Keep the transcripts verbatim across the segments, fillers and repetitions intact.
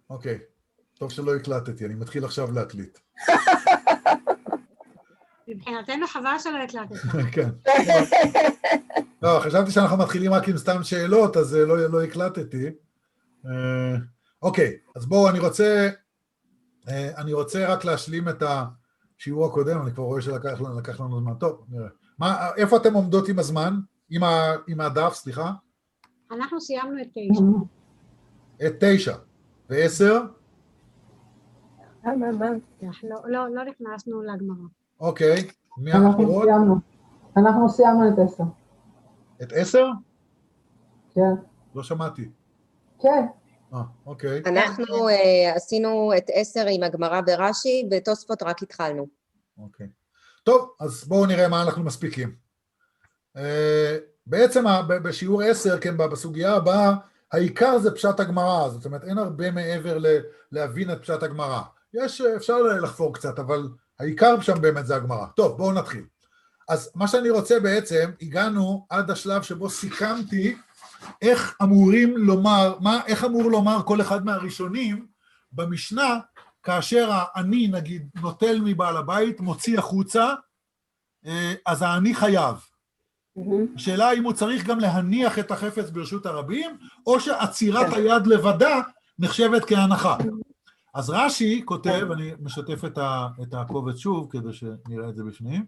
אוקיי, טוב שלא הקלטתי, אני מתחיל עכשיו להקליט. מבחינתנו חבל שלא הקלטת. כן. לא, חשבתי שאנחנו מתחילים רק עם סתם שאלות, אז לא, לא הקלטתי. אוקיי, אז בואו, אני רוצה, אני רוצה רק להשלים את השיעור הקודם, אני כבר רואה שלקח לקח לנו זמן. טוב, נראה. מה, איפה אתם עומדות עם הזמן? עם, ה, עם הדף, סליחה? אנחנו סיימנו את תשע. את תשע. ועשר? לא, לא, לא נכנסנו לגמרא. אוקיי. מי אנחנו האחרות? סיימנו. אנחנו סיימנו את עשר. את עשר? כן. לא שמעתי. כן. אה, אוקיי. אנחנו uh, עשינו את עשר עם הגמרא ברש"י, בתוספות רק התחלנו. אוקיי. טוב, אז בואו נראה מה אנחנו מספיקים. Uh, בעצם בשיעור עשר, כן, בסוגיה הבאה, העיקר זה פשט הגמרא, זאת אומרת, אין הרבה מעבר ל- להבין את פשט הגמרא. יש, אפשר לחפור קצת, אבל העיקר שם באמת זה הגמרא. טוב, בואו נתחיל. אז מה שאני רוצה בעצם, הגענו עד השלב שבו סיכמתי איך אמורים לומר, מה, איך אמור לומר כל אחד מהראשונים במשנה, כאשר האני, נגיד, נוטל מבעל הבית, מוציא החוצה, אז האני חייב. השאלה אם הוא צריך גם להניח את החפץ ברשות הרבים, או שעצירת היד לבדה נחשבת כהנחה. אז רש"י כותב, אני משתף את, ה, את הקובץ שוב, כדי שנראה את זה בפנים.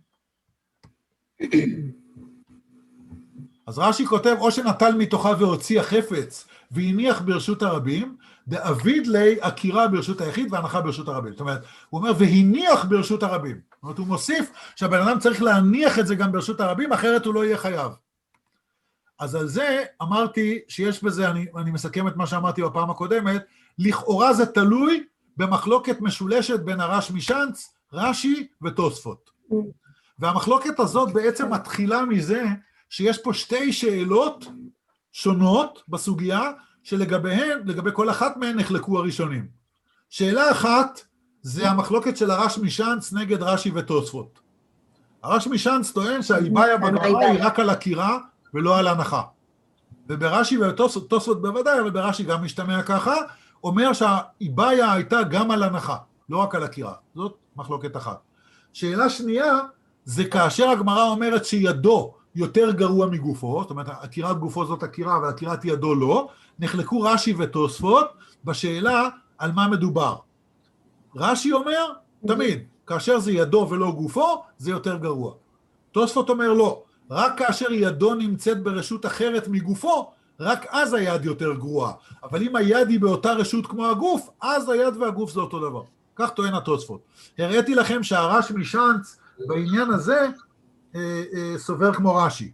אז רש"י כותב, או שנטל מתוכה והוציא החפץ, והניח ברשות הרבים, דאביד לי עקירה ברשות היחיד, והנחה ברשות הרבים. זאת אומרת, הוא אומר, והניח ברשות הרבים. זאת אומרת, הוא מוסיף שהבן אדם צריך להניח את זה גם ברשות הרבים, אחרת הוא לא יהיה חייב. אז על זה אמרתי שיש בזה, אני, אני מסכם את מה שאמרתי בפעם הקודמת, לכאורה זה תלוי במחלוקת משולשת בין הרש משנץ, רש"י ותוספות. והמחלוקת הזאת בעצם מתחילה מזה שיש פה שתי שאלות שונות בסוגיה, שלגביהן, לגבי כל אחת מהן נחלקו הראשונים. שאלה אחת זה המחלוקת של הרש משנץ נגד רש"י ותוספות. הרש משנץ טוען שהאיבעיה בגמרא היא רק על עקירה ולא על הנחה. וברש"י ותוספות בוודאי, אבל ברש"י גם משתמע ככה, אומר שהאיבעיה הייתה גם על הנחה, לא רק על עקירה. זאת מחלוקת אחת. שאלה שנייה, זה כאשר הגמרא אומרת שידו יותר גרוע מגופו, זאת אומרת, עקירת גופו זאת עקירה, אבל עקירת ידו לא, נחלקו רש"י ותוספות בשאלה על מה מדובר. רש"י אומר, תמיד, כאשר זה ידו ולא גופו, זה יותר גרוע. תוספות אומר לא, רק כאשר ידו נמצאת ברשות אחרת מגופו, רק אז היד יותר גרועה. אבל אם היד היא באותה רשות כמו הגוף, אז היד והגוף זה אותו דבר. כך טוען התוספות. הראיתי לכם שהרש משנץ בעניין הזה אה, אה, סובר כמו רש"י.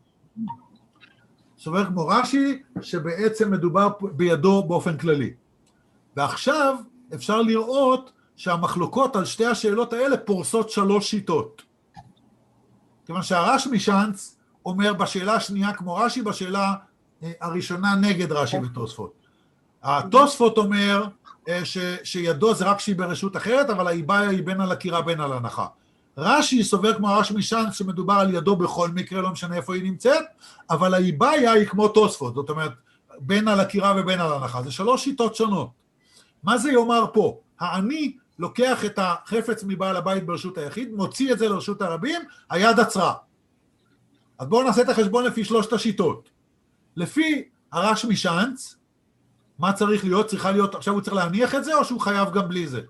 סובר כמו רש"י שבעצם מדובר בידו באופן כללי. ועכשיו אפשר לראות שהמחלוקות על שתי השאלות האלה פורסות שלוש שיטות. כיוון שהרש משנץ אומר בשאלה השנייה כמו רש"י, בשאלה הראשונה נגד רש"י ותוספות. התוספות אומר ש, שידו זה רק שהיא ברשות אחרת, אבל האיבעיה היא בין על עקירה בין על הנחה. רש"י סובר כמו הרש משנץ שמדובר על ידו בכל מקרה, לא משנה איפה היא נמצאת, אבל האיבעיה היא כמו תוספות, זאת אומרת, בין על עקירה ובין על הנחה. זה שלוש שיטות שונות. מה זה יאמר פה? האני לוקח את החפץ מבעל הבית ברשות היחיד, מוציא את זה לרשות הרבים, היד עצרה. אז בואו נעשה את החשבון לפי שלושת השיטות. לפי הרש משנץ, מה צריך להיות? צריכה להיות, עכשיו הוא צריך להניח את זה, או שהוא חייב גם בלי זה?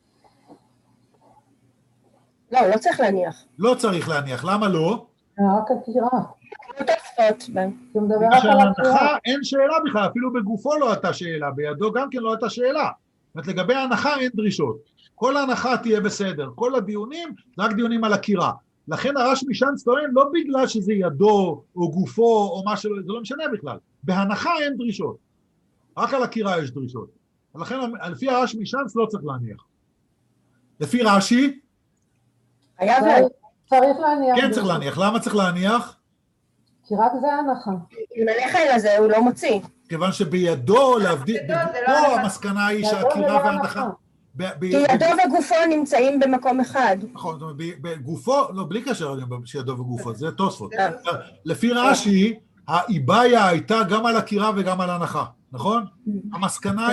לא, לא צריך להניח. לא צריך להניח, למה לא? רק עקירה. לא תוספות בהם. הוא מדבר רק על עקירה. אין שאלה בכלל, אפילו בגופו לא הייתה שאלה, בידו גם כן לא הייתה שאלה. זאת אומרת, לגבי ההנחה אין דרישות. כל ההנחה תהיה בסדר, כל הדיונים, רק דיונים על עקירה. לכן הרש משנץ טוען לא בגלל שזה ידו או גופו או מה שלא, זה לא משנה בכלל. בהנחה אין דרישות. רק על עקירה יש דרישות. ולכן לפי הרש משנץ לא צריך להניח. לפי רש"י, היה זה. צריך להניח. כן צריך להניח. למה צריך להניח? כי רק זה הנחה. אם נניח על זה הוא לא מוציא. כיוון שבידו להבדיל, בגופו המסקנה היא שהעקירה וההנחה. כי ידו וגופו נמצאים במקום אחד. נכון, בגופו, לא, בלי קשר שידו וגופו, זה תוספות. לפי רש"י, האיבעיה הייתה גם על עקירה וגם על הנחה, נכון? המסקנה היא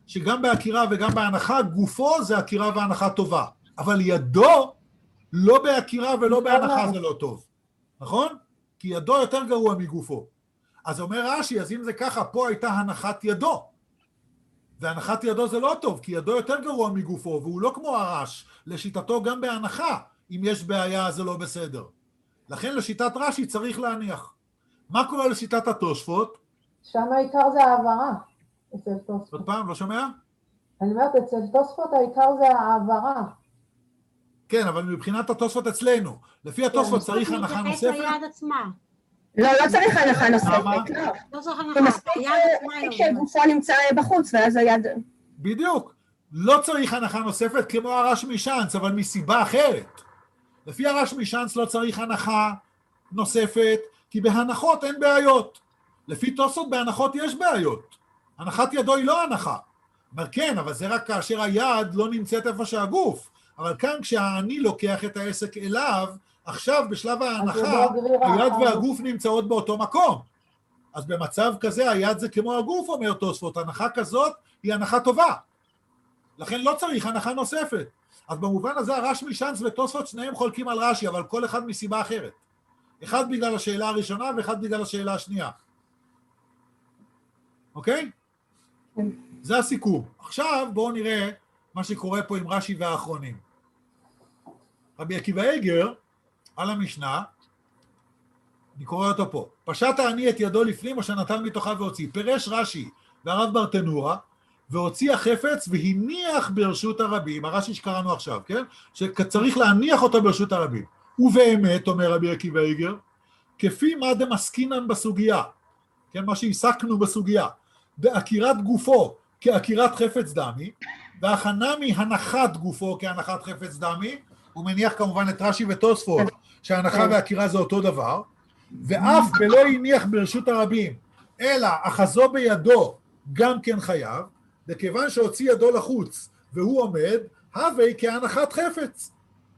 שגם בהכירה וגם בהנחה, גופו זה הכירה והנחה טובה, אבל ידו לא בהכירה ולא בהנחה זה לא טוב, נכון? כי ידו יותר גרוע מגופו. אז אומר רש"י, אז אם זה ככה, פה הייתה הנחת ידו, והנחת ידו זה לא טוב, כי ידו יותר גרוע מגופו, והוא לא כמו הרש, לשיטתו גם בהנחה, אם יש בעיה זה לא בסדר. לכן לשיטת רש"י צריך להניח. מה קורה לשיטת התוספות? שם העיקר זה העברה, אצל תוספות. עוד פעם, לא שומע? אני אומרת, אצל תוספות העיקר זה העברה. כן, אבל מבחינת התוספות אצלנו, לפי התוספות צריך הנחה מתייחס נוספת? ליד עצמה. לא, לא צריך הנחה למה? נוספת, לא. לא צריך זה הנחה, מספיק היד עצמה היא מספיק עובדת. שגופו נמצא בחוץ, ואז היד... בדיוק. לא צריך הנחה נוספת כמו הרש משאנץ, אבל מסיבה אחרת. לפי הרש משאנץ לא צריך הנחה נוספת, כי בהנחות אין בעיות. לפי תוספות בהנחות יש בעיות. הנחת ידו היא לא הנחה. אומר כן, אבל זה רק כאשר היד לא נמצאת איפה שהגוף. אבל כאן כשאני לוקח את העסק אליו, עכשיו בשלב ההנחה, היד והגוף נמצאות באותו מקום. אז במצב כזה היד זה כמו הגוף, אומר תוספות, הנחה כזאת היא הנחה טובה. לכן לא צריך הנחה נוספת. אז במובן הזה הרש משאנץ ותוספות שניהם חולקים על רש"י, אבל כל אחד מסיבה אחרת. אחד בגלל השאלה הראשונה ואחד בגלל השאלה השנייה. אוקיי? כן. זה הסיכום. עכשיו בואו נראה מה שקורה פה עם רש"י והאחרונים. רבי עקיבא איגר, על המשנה, אני קורא אותו פה. פשט העני את ידו לפנים או שנטל מתוכה והוציא. פירש רש"י והרב ברטנורה, והוציא החפץ והניח ברשות הרבים, הרש"י שקראנו עכשיו, כן? שצריך להניח אותו ברשות הרבים. ובאמת, אומר רבי עקיבא איגר, כפי מה דמסקינן בסוגיה, כן? מה שהסקנו בסוגיה, בהכירת גופו כהכירת חפץ דמי, והכנה מהנחת גופו כהנחת חפץ דמי, הוא מניח כמובן את רש"י ותוספות, שההנחה והכירה זה אותו דבר, ואף בלא הניח ברשות הרבים, אלא אחזו בידו גם כן חייב, וכיוון שהוציא ידו לחוץ והוא עומד, הווי כהנחת חפץ.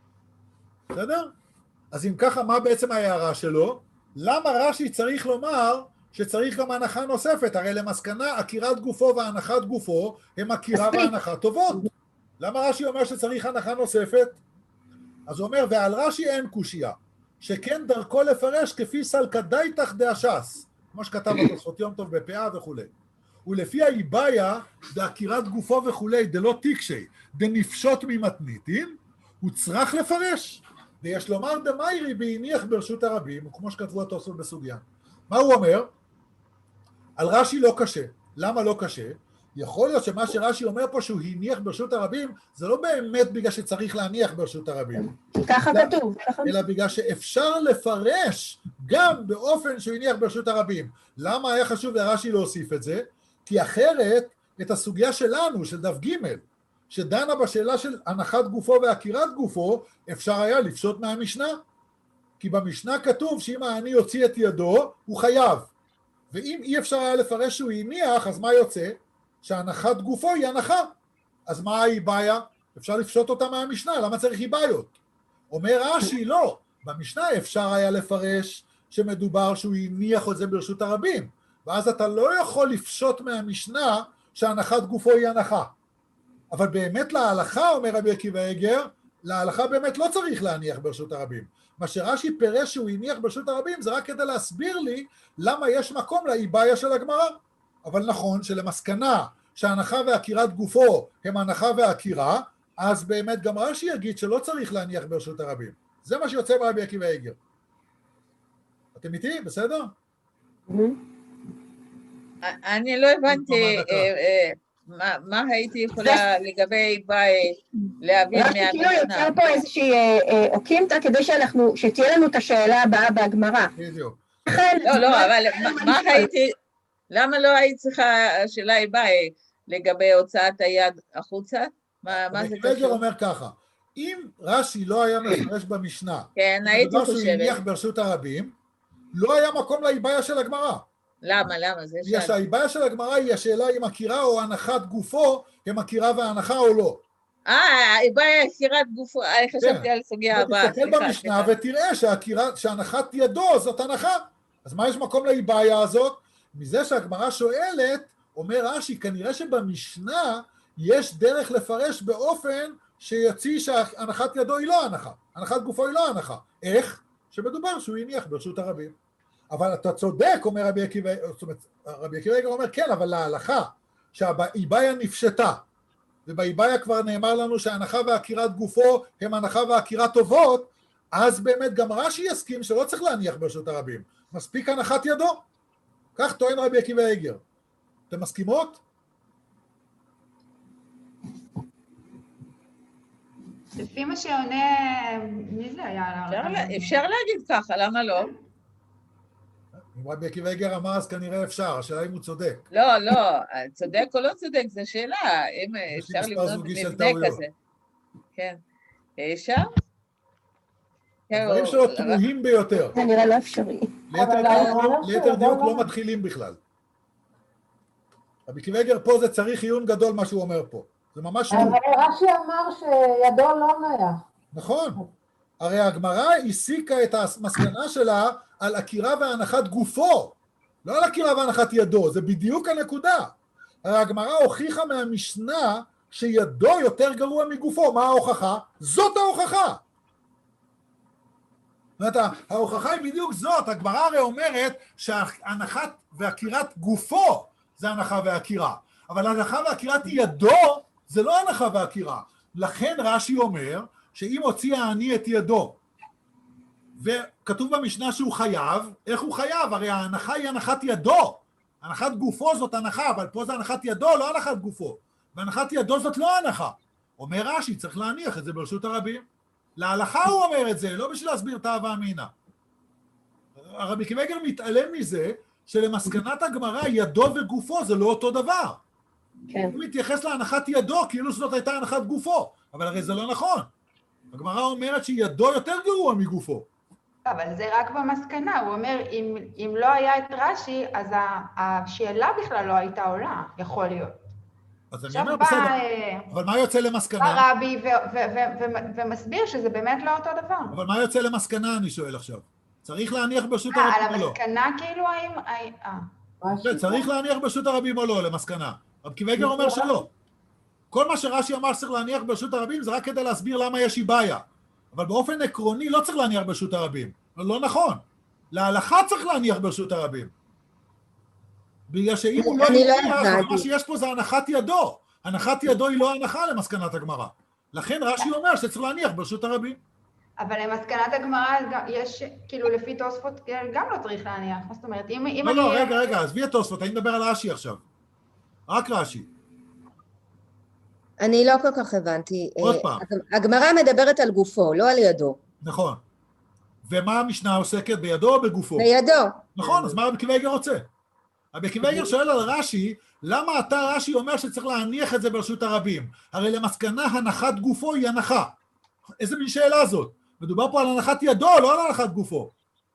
בסדר? אז אם ככה, מה בעצם ההערה שלו? למה רש"י צריך לומר שצריך גם הנחה נוספת? הרי למסקנה, הכירת גופו והנחת גופו הם הכירה והנחה טובות. למה רש"י אומר שצריך הנחה נוספת? אז הוא אומר, ועל רש"י אין קושיה, שכן דרכו לפרש כפי סלקא דייתך דאש"ס, כמו שכתב התוספות יום טוב בפאה וכו'. ולפי האיבעיה, דהכירת גופו וכולי, דלא תיקשי, דנפשות ממתניתין, הוא צריך לפרש. ויש לומר דמיירי בהניח ברשות הרבים, כמו שכתבו התוספות בסוגיה. מה הוא אומר? על רש"י לא קשה. למה לא קשה? יכול להיות שמה שרש"י אומר פה שהוא הניח ברשות הרבים, זה לא באמת בגלל שצריך להניח ברשות הרבים. ככה כתוב. אלא בגלל שאפשר לפרש גם באופן שהוא הניח ברשות הרבים. למה היה חשוב לרש"י להוסיף את זה? כי אחרת את הסוגיה שלנו, של דף ג' שדנה בשאלה של הנחת גופו והכירת גופו, אפשר היה לפשוט מהמשנה. כי במשנה כתוב שאם העני יוציא את ידו, הוא חייב. ואם אי אפשר היה לפרש שהוא הניח, אז מה יוצא? שהנחת גופו היא הנחה. אז מה היא בעיה? אפשר לפשוט אותה מהמשנה, למה צריך היא בעיות? אומר רש"י, לא. במשנה אפשר היה לפרש שמדובר שהוא הניח את זה ברשות הרבים. ואז אתה לא יכול לפשוט מהמשנה שהנחת גופו היא הנחה. אבל באמת להלכה, אומר רבי עקיבא איגר, להלכה באמת לא צריך להניח ברשות הרבים. מה שרש"י פירש שהוא הניח ברשות הרבים, זה רק כדי להסביר לי למה יש מקום לאיבעיה של הגמרא. אבל נכון שלמסקנה שההנחה והכירת גופו הם הנחה והכירה, אז באמת גם רש"י יגיד שלא צריך להניח ברשות הרבים. זה מה שיוצא ברבי עקיבא איגר. אתם איתי? בסדר? אני לא הבנתי מה הייתי יכולה לגבי ביי להבין מהמשנה. כאילו מהמשנה. יוצר פה איזושהי אוקימתא כדי שאנחנו, שתהיה לנו את השאלה הבאה בהגמרא. בדיוק. לא, לא, אבל מה הייתי, למה לא היית צריכה, השאלה היא ביי לגבי הוצאת היד החוצה? מה זה איגר קשור? אומר ככה, אם רש"י לא היה מפרש במשנה, כן, הייתי דבר שהוא חושבת. הניח ברשות הרבים, לא היה מקום לאיבעיה של הגמרא. למה, למה? זה בגלל שאלה. שהאיבעיה של הגמרא היא השאלה אם הכירה או הנחת גופו הם הכירה וההנחה או לא. אה, ביי הכירת גופו, חשבתי על סוגיה הבאה. תסתכל במשנה ותראה שהכירה- שהנחת ידו זאת הנחה. אז מה יש מקום לאיבעיה הזאת? מזה שהגמרא שואלת, אומר רש"י, כנראה שבמשנה יש דרך לפרש באופן שיוציא שהנחת ידו היא לא הנחה, הנחת גופו היא לא הנחה. איך? שמדובר שהוא הניח ברשות הרבים. אבל אתה צודק, אומר רבי עקיבא, זאת אומרת, רבי עקיבא אומר, כן, אבל להלכה, שהאיבאיה נפשטה, ובאיבאיה כבר נאמר לנו שההנחה והעקירת גופו הם הנחה והעקירה טובות, אז באמת גם רש"י יסכים שלא צריך להניח ברשות הרבים, מספיק הנחת ידו. כך טוען רבי עקיבא איגר. אתם מסכימות? לפי מה שעונה, מי זה היה? אפשר לה- אפשר להגיד ככה, למה לא? אם רבי עקיבא איגר אמר, אז כנראה אפשר, השאלה אם הוא צודק. לא, לא, צודק או לא צודק, זו שאלה, אם יש לי אפשר מספר לבנות זוגי של מבנה טעויות. כזה. כן. אפשר? הדברים שלו תמוהים ביותר. זה נראה לא אפשרי. ליתר אבל דיוק- הרעיון ליתר שלו דיוק גם- לא מתחילים בכלל. רבי עקיבא איגר פה זה צריך עיון גדול מה שהוא אומר פה. זה ממש לא. אבל רש"י אמר שידו לא נייח. נכון. הרי הגמרא הסיקה את המסקנה שלה על עקירה והנחת גופו, לא על עקירה והנחת ידו, זה בדיוק הנקודה. הרי הגמרא הוכיחה מהמשנה שידו יותר גרוע מגופו. מה ההוכחה? זאת ההוכחה. זאת אומרת, ההוכחה היא בדיוק זאת. הגמרא הרי אומרת שהנחת ועקירת גופו זה הנחה ועקירה, אבל הנחה ועקירת ידו זה לא הנחה ועקירה. לכן רש"י אומר שאם הוציא העני את ידו, וכתוב במשנה שהוא חייב, איך הוא חייב? הרי ההנחה היא הנחת ידו, הנחת גופו זאת הנחה, אבל פה זה הנחת ידו, לא הנחת גופו, והנחת ידו זאת לא הנחה. אומר רש"י, צריך להניח את זה ברשות הרבים. להלכה הוא אומר את זה, לא בשביל להסביר את ההווה אמינה. הרבי עקיבא איגר מתעלם מזה, שלמסקנת הגמרא ידו וגופו זה לא אותו דבר. כן. הוא מתייחס להנחת ידו, כאילו זאת הייתה הנחת גופו, אבל הרי זה לא נכון. הגמרא אומרת שידו יותר גרוע מגופו. אבל זה רק במסקנה, הוא אומר, אם, אם לא היה את רש"י, אז ה- השאלה בכלל לא הייתה עולה, יכול להיות. אז אני עכשיו אומר, בא, בסדר, אה, אבל מה יוצא למסקנה? בא רבי ו- ו- ו- ו- ומסביר שזה באמת לא אותו דבר. אבל מה יוצא למסקנה, אני שואל עכשיו. צריך להניח ברשות אה, על הרבים או לא? המסקנה כאילו האם... אה, רש"י כן, צריך להניח ברשות הרבים או לא, למסקנה. רבי עקיבא איגר אומר שלא. כל מה שרש"י אמר שצריך להניח ברשות הרבים זה רק כדי להסביר למה יש איבאיה. אבל באופן עקרוני לא צריך להניח ברשות הרבים. זה לא נכון. להלכה צריך להניח ברשות הרבים. בגלל שאם הוא לא אני לא הניח, אז הבנתי. מה שיש פה זה הנחת ידו. הנחת ידו היא לא הנחה למסקנת הגמרא. לכן רש"י אומר שצריך להניח ברשות הרבים. אבל למסקנת הגמרא גם- יש, כאילו לפי תוספות גם לא צריך להניח. מה זאת אומרת, אם, אם לא, אני... לא, רגע, רגע, עזבי את תוספות, אני מדבר על רש"י עכשיו. רק רש"י. אני לא כל כך הבנתי. עוד אה, פעם. הגמרא מדברת על גופו, לא על ידו. נכון. ומה המשנה עוסקת, בידו או בגופו? בידו. נכון, אז מה רבי עקיבא איגר רוצה? רבי עקיבא איגר שואל על רש"י, למה אתה רש"י אומר שצריך להניח את זה ברשות הרבים? הרי למסקנה הנחת גופו היא הנחה. איזה מין שאלה זאת? מדובר פה על הנחת ידו, לא על הנחת גופו.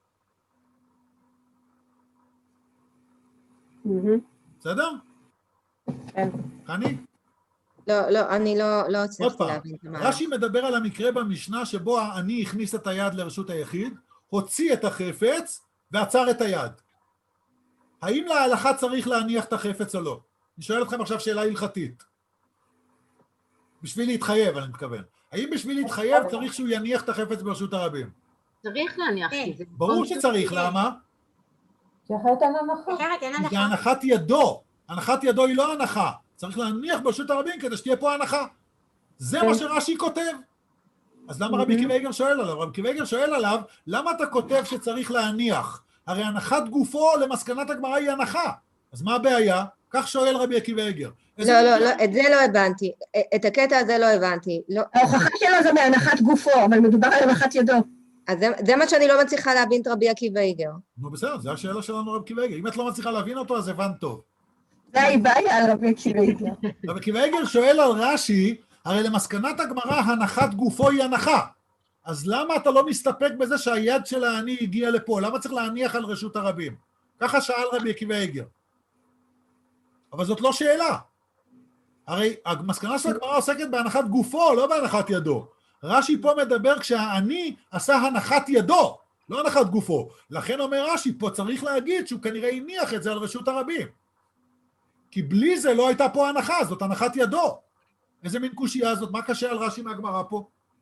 מהמם. בסדר? כן. חני? לא, לא, אני לא, לא עוד הצלחתי פעם, להבין את המהלך. רש"י מדבר על המקרה במשנה שבו העני הכניס את היד לרשות היחיד, הוציא את החפץ ועצר את היד. האם להלכה צריך להניח את החפץ או לא? אני שואל אתכם עכשיו שאלה הלכתית. בשביל להתחייב, אני מתכוון. האם בשביל להתחייב צריך שהוא יניח את החפץ ברשות הרבים? צריך להניח כן. כי זה... ברור שצריך, למה? כי אחרת אין הנחה. אחרת אין כי זה הנחה. הנחת ידו. הנחת ידו היא לא הנחה. צריך להניח ברשות הרבים כדי שתהיה פה הנחה. זה מה שרש"י כותב. אז למה רבי עקיבא איגר שואל עליו? רבי עקיבא איגר שואל עליו, למה אתה כותב שצריך להניח? הרי הנחת גופו למסקנת הגמרא היא הנחה. אז מה הבעיה? כך שואל רבי עקיבא איגר. לא, לא, לא, את זה לא הבנתי. את הקטע הזה לא הבנתי. לא. ההוכחה שלו זה מהנחת גופו, אבל מדובר על הנחת ידו. אז זה, זה מה שאני לא מצליחה להבין את רבי עקיבא איגר. נו בסדר, זו השאלה שלנו רבי עקיבא איגר. אם את לא מצליחה להבין אותו, אז הבנת טוב. זה הבעיה על רבי עקיבא איגר. רבי עקיבא איגר שואל על רש"י, הרי למסקנת הגמרא הנחת גופו היא הנחה. אז למה אתה לא מסתפק בזה שהיד של העני הגיע לפה? למה צריך להניח על רשות הרבים? ככה שאל רבי עקיבא איגר. אבל זאת לא שאלה. הרי המסקנה של הגמרא עוסקת בהנחת גופו, לא בהנחת ידו. רש"י פה מדבר כשהעני עשה הנחת ידו, לא הנחת גופו. לכן אומר רש"י, פה צריך להגיד שהוא כנראה הניח את זה על רשות הרבים. כי בלי זה לא הייתה פה הנחה, זאת הנחת ידו. איזה מין קושייה הזאת? מה קשה על רש"י מהגמרא פה?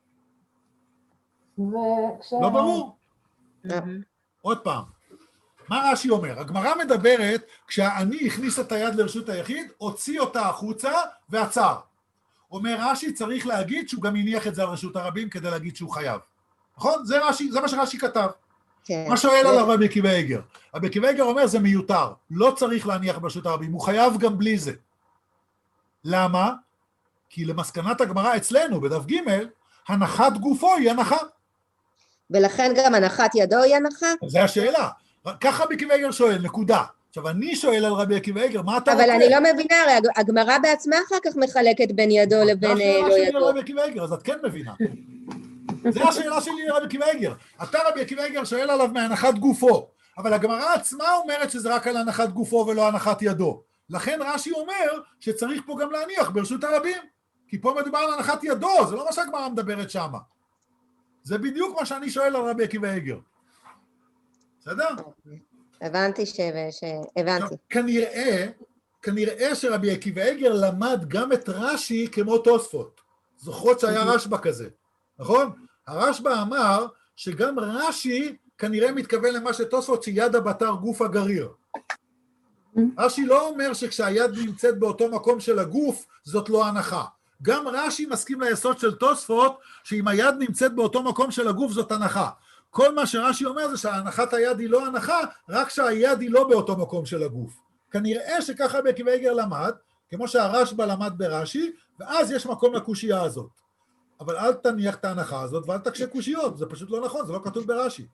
וכש... לא ברור. עוד פעם, מה רש"י אומר? הגמרא מדברת, כשהעני הכניס את היד לרשות היחיד, הוציא אותה החוצה ועצר. אומר רש"י צריך להגיד שהוא גם הניח את זה על רשות הרבים כדי להגיד שהוא חייב. נכון? זה, רש"י, זה מה שרש"י כתב. כן. מה שואל עליו רבי עקיבא איגר? רבי עקיבא איגר אומר זה מיותר, לא צריך להניח ברשות הרבים, הוא חייב גם בלי זה. למה? כי למסקנת הגמרא אצלנו, בדף ג', הנחת גופו היא הנחה. ולכן גם הנחת ידו היא הנחה? זה השאלה. ככה רבי עקיבא איגר שואל, נקודה. עכשיו, אני שואל על רבי עקיבא איגר, מה אתה אבל רוצה? אני לא מבינה, הרי הגמרא בעצמה אחר כך מחלקת בין ידו לבין זה אה, השאלה לא שלי ידו. על רבי עקיבא איגר, אז את כן מבינה. זה השאלה שלי לרבי עקיבא איגר. אתה רבי עקיבא איגר שואל עליו מהנחת גופו, אבל הגמרא עצמה אומרת שזה רק על הנחת גופו ולא הנחת ידו. לכן רש"י אומר שצריך פה גם להניח ברשות הרבים, כי פה מדובר על הנחת ידו, זה לא מה שהגמרא מדברת שמה. זה בדיוק מה שאני שואל על רבי עקיבא איגר. בסדר? הבנתי ש... ש... הבנתי. כנראה, כנראה שרבי עקיבא איגר למד גם את רש"י כמו תוספות. זוכרות שהיה רשב"א כזה, נכון? הרשב"א אמר שגם רש"י כנראה מתכוון למה שתוספות שיד הבתר גוף הגריר. רש"י לא אומר שכשהיד נמצאת באותו מקום של הגוף, זאת לא הנחה. גם רש"י מסכים ליסוד של תוספות, שאם היד נמצאת באותו מקום של הגוף, זאת הנחה. כל מה שרש"י אומר זה שהנחת היד היא לא הנחה, רק שהיד היא לא באותו מקום של הגוף. כנראה שככה רבי עקיבא איגר למד, כמו שהרשב"א למד ברש"י, ואז יש מקום לקושייה הזאת. אבל אל תניח את ההנחה הזאת, ואל תקשה קושיות, זה פשוט לא נכון, זה לא כתוב ברש"י.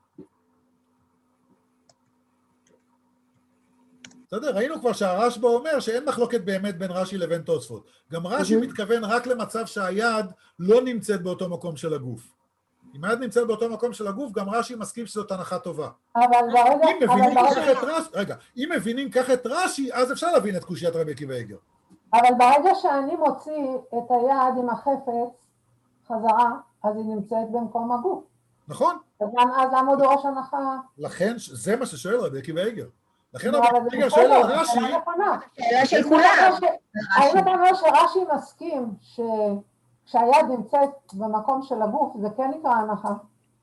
בסדר? ראינו כבר שהרשב"א אומר שאין מחלוקת באמת בין רש"י לבין תוספות. גם רש"י מתכוון רק למצב שהיד לא נמצאת באותו מקום של הגוף. אם היד נמצאת באותו מקום של הגוף, גם רש"י מסכים שזאת הנחה טובה. אבל ברגע... אם מבינים אבל כך ברגע- את רש"י, רגע, אם מבינים כך את רש"י, אז אפשר להבין את קושיית רבי עקיבא איגר. אבל ברגע שאני מוציא את היד עם החפץ חזרה, אז היא נמצאת במקום הגוף. נכון? אז למה- אז למה הוא דורש הנחה? לכן, זה מה ששואל רבי עקיבא איגר. לכן לא, רבי אבל עקיבא זה איגר שואל על בסדר, רש"י, שאלה נכונה. שאלה של אם אתה כולם. אומר ש- האם אתה אומר שרש"י מסכים שכשהיד נמצאת במקום של הגוף, זה כן נקרא הנחה?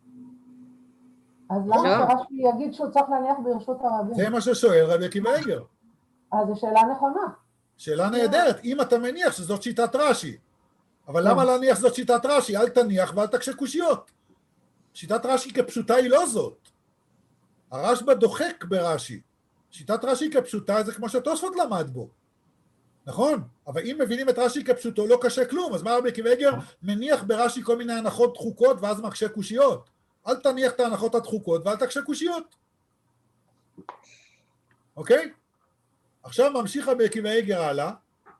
אז למה לא. שרש"י יגיד שהוא צריך להניח ברשות הרבים? זה מה ששואל רבי עקיבא איגר. אז זו שאלה נכונה. שאלה נהדרת, אם אתה מניח שזאת שיטת רש"י. אבל למה להניח שזאת שיטת רש"י? אל תניח ואל תקשה קושיות. שיטת רש"י כפשוטה היא לא זאת. הרשב"א דוחק ברש"י. שיטת רש"י כפשוטה זה כמו שתוספות למד בו. נכון? אבל אם מבינים את רש"י כפשוטו לא קשה כלום, אז מה רבי עקיבא איגר מניח ברש"י כל מיני הנחות דחוקות ואז מקשה קושיות? אל תניח את ההנחות הדחוקות ואל תקשה קושיות. אוקיי? עכשיו ממשיך רבי עקיבא איגר הלאה.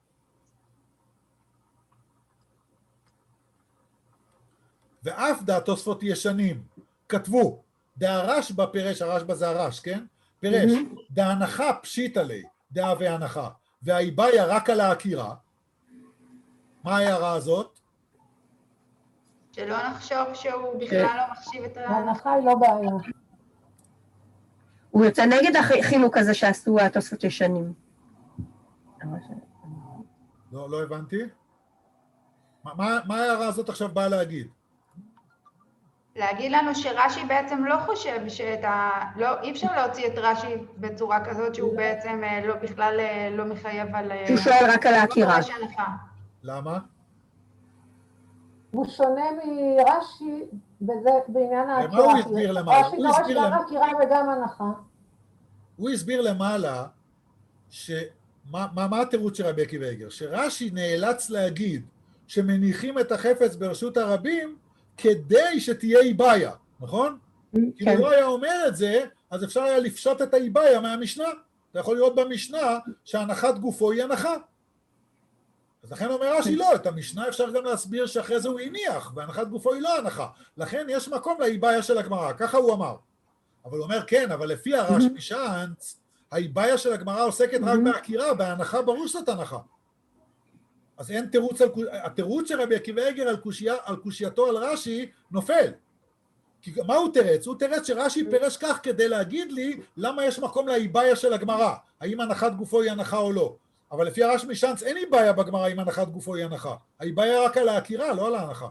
ואף דעת תוספות ישנים כתבו, דהרשב"א פירש, הרשב"א זה הרש, כן? פירש, דהנחה פשיטא ליה, דהא והנחה, והאיבעיה רק על העקירה. מה ההערה הזאת? שלא נחשוב שהוא בכלל לא מחשיב את ה... ההנחה היא לא בעיה. הוא יוצא נגד החילוק הזה שעשו התוספות ישנים. לא, לא הבנתי. מה, מה, מה ההערה הזאת עכשיו באה להגיד? להגיד לנו שרש"י בעצם לא חושב שאת ה... לא, אי אפשר להוציא את רש"י בצורה כזאת שהוא בעצם אה, לא, בכלל אה, לא מחייב על... אה, שהוא שואל רק על העקירה. לא דורש הנחה. למה? הוא שונה מרש"י בזה, בעניין העקירה. הוא הסביר למעלה? רש"י הוא דורש הסביר גם למעלה. עקירה וגם הנחה. הוא הסביר למעלה, ש... מה, מה, מה התירוץ של רבי עקיבא איגר? שרש"י נאלץ להגיד שמניחים את החפץ ברשות הרבים כדי שתהיה איבעיה, נכון? כן. אם הוא לא היה אומר את זה, אז אפשר היה לפשוט את האיבעיה מהמשנה. אתה יכול לראות במשנה שהנחת גופו היא הנחה. אז לכן אומר רש"י לא, את המשנה אפשר גם להסביר שאחרי זה הוא הניח, והנחת גופו היא לא הנחה. לכן יש מקום לאיבעיה של הגמרא, ככה הוא אמר. אבל הוא אומר כן, אבל לפי הרש משענץ, האיבעיה של הגמרא עוסקת רק בעקירה, בהנחה ברור שזאת הנחה. אז אין תירוץ, על, התירוץ של רבי עקיבא איגר על, קושיה, על קושייתו על רש"י נופל. כי מה הוא תרץ? הוא תרץ שרש"י פירש כך כדי להגיד לי למה יש מקום לאיבעיה של הגמרא, האם הנחת גופו היא הנחה או לא. אבל לפי הרשמי שאנץ אין איבעיה בגמרא אם הנחת גופו היא הנחה. האיבעיה רק על העקירה, לא על ההנחה.